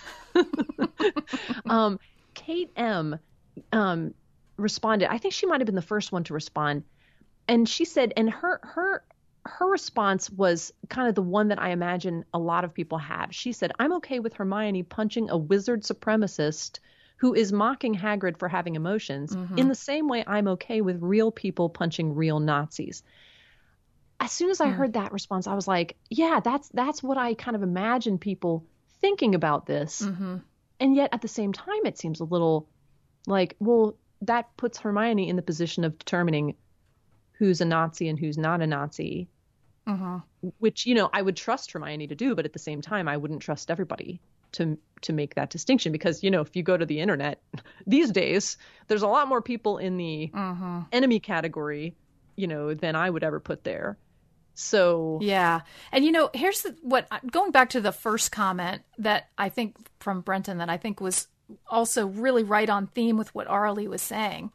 Kate M. Responded. I think she might have been the first one to respond, and she said, and her response was kind of the one that I imagine a lot of people have. She said, "I'm okay with Hermione punching a wizard supremacist who is mocking Hagrid for having emotions, in the same way I'm okay with real people punching real Nazis." As soon as I heard that response, I was like, yeah, that's what I kind of imagine people thinking about this. And yet at the same time, it seems a little like, well, that puts Hermione in the position of determining who's a Nazi and who's not a Nazi, which, I would trust Hermione to do, but at the same time, I wouldn't trust everybody to make that distinction, because, if you go to the internet these days, there's a lot more people in the enemy category, than I would ever put there. So yeah. And here's going back to the first comment that I think from Brenton that I think was also really right on theme with what Orly was saying.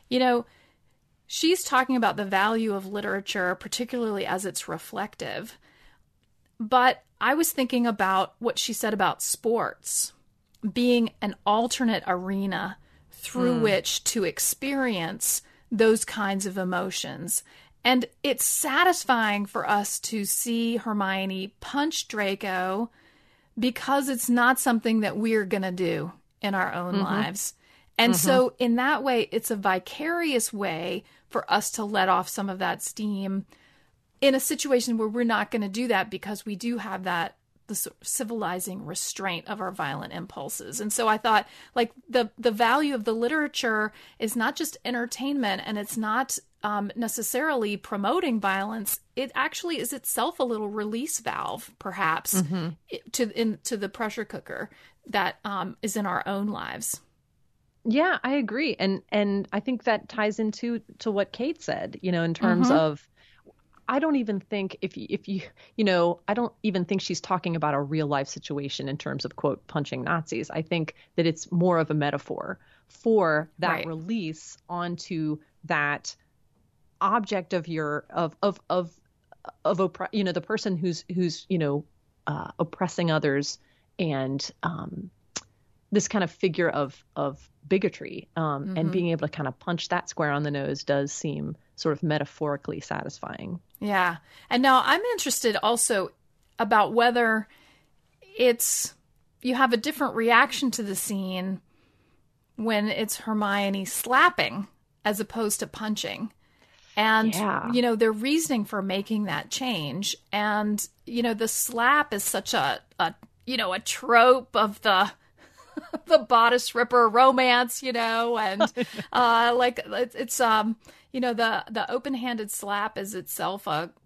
She's talking about the value of literature, particularly as it's reflective. But I was thinking about what she said about sports being an alternate arena through which to experience those kinds of emotions. And it's satisfying for us to see Hermione punch Draco because it's not something that we're going to do in our own lives. And so in that way, it's a vicarious way for us to let off some of that steam in a situation where we're not going to do that, because we do have the civilizing restraint of our violent impulses. And so I thought, like, the value of the literature is not just entertainment, and it's not necessarily promoting violence. It actually is itself a little release valve, perhaps, to the pressure cooker that is in our own lives. Yeah, I agree. And I think that ties into what Kate said, in terms of, I don't even think I don't even think she's talking about a real life situation in terms of, quote, punching Nazis. I think that it's more of a metaphor for that release onto that object of the person who's oppressing others, and this kind of figure of bigotry, and being able to kind of punch that square on the nose does seem sort of metaphorically satisfying. Yeah. And now I'm interested also about whether you have a different reaction to the scene when it's Hermione slapping as opposed to punching. And, their reasoning for making that change. And, the slap is such a trope of the the bodice ripper romance, and like it's the open-handed slap is itself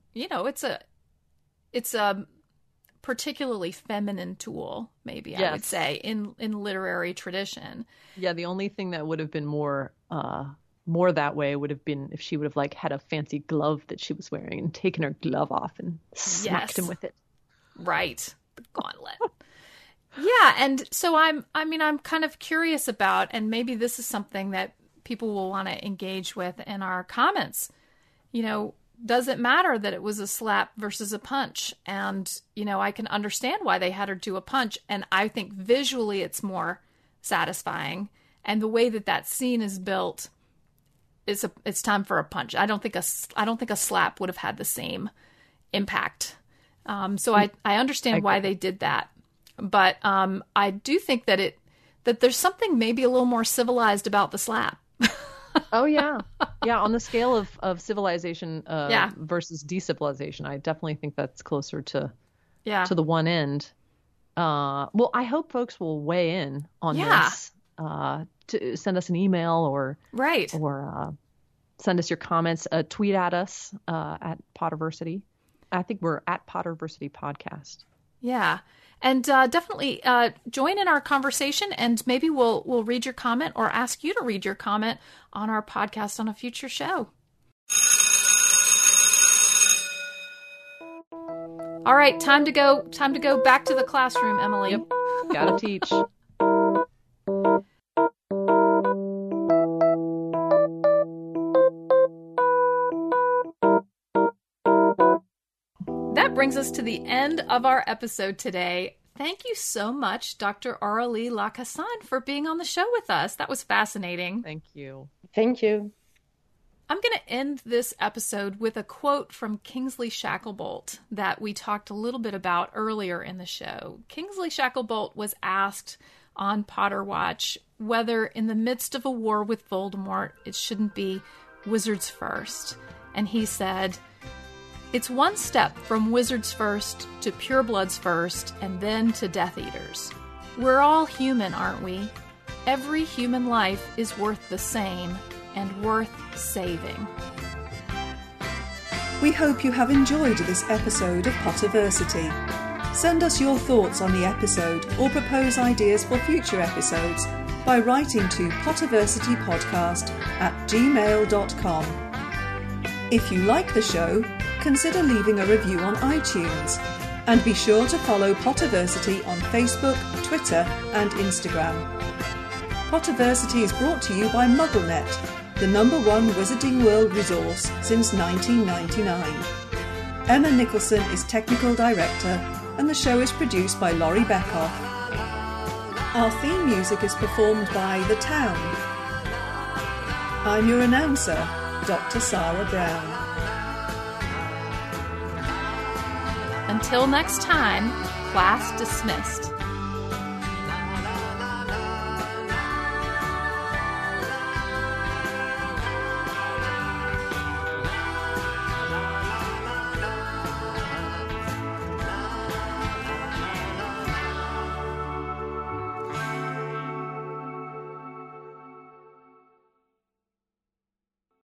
it's a particularly feminine tool, maybe. I would say in literary tradition. Yeah, the only thing that would have been more that way would have been if she would have like had a fancy glove that she was wearing and taken her glove off and smacked him with it. Right. The gauntlet. Yeah, and so I'm kind of curious about, and maybe this is something that people will want to engage with in our comments. Does it matter that it was a slap versus a punch? And, I can understand why they had her do a punch, and I think visually it's more satisfying. And the way that scene is built, it's time for a punch. I don't think a slap would have had the same impact. So I understand why they did that. But I do think that there's something maybe a little more civilized about the slap. Oh, yeah. Yeah, on the scale of civilization versus decivilization, I definitely think that's closer to the one end. Well, I hope folks will weigh in on this. To send us an email or send us your comments. Tweet at us at Potterversity. I think we're at Potterversity Podcast. Yeah. And definitely join in our conversation, and maybe we'll read your comment or ask you to read your comment on our podcast on a future show. All right, time to go back to the classroom, Emily. Yep. Gotta teach. That brings us to the end of our episode today. Thank you so much, Dr. Aurélie Lacassagne, for being on the show with us. That was fascinating. Thank you. Thank you. I'm going to end this episode with a quote from Kingsley Shacklebolt that we talked a little bit about earlier in the show. Kingsley Shacklebolt was asked on Potter Watch whether in the midst of a war with Voldemort, it shouldn't be wizards first. And he said, "It's one step from wizards first to purebloods first and then to Death Eaters. We're all human, aren't we? Every human life is worth the same and worth saving." We hope you have enjoyed this episode of Potterversity. Send us your thoughts on the episode or propose ideas for future episodes by writing to potterversitypodcast@gmail.com. If you like the show, consider leaving a review on iTunes. And be sure to follow Potterversity on Facebook, Twitter and Instagram. Potterversity is brought to you by MuggleNet, the #1 Wizarding World resource since 1999. Emma Nicholson is Technical Director, and the show is produced by Laurie Beckoff. Our theme music is performed by The Town. I'm your announcer, Dr. Sarah Brown. Until next time, class dismissed.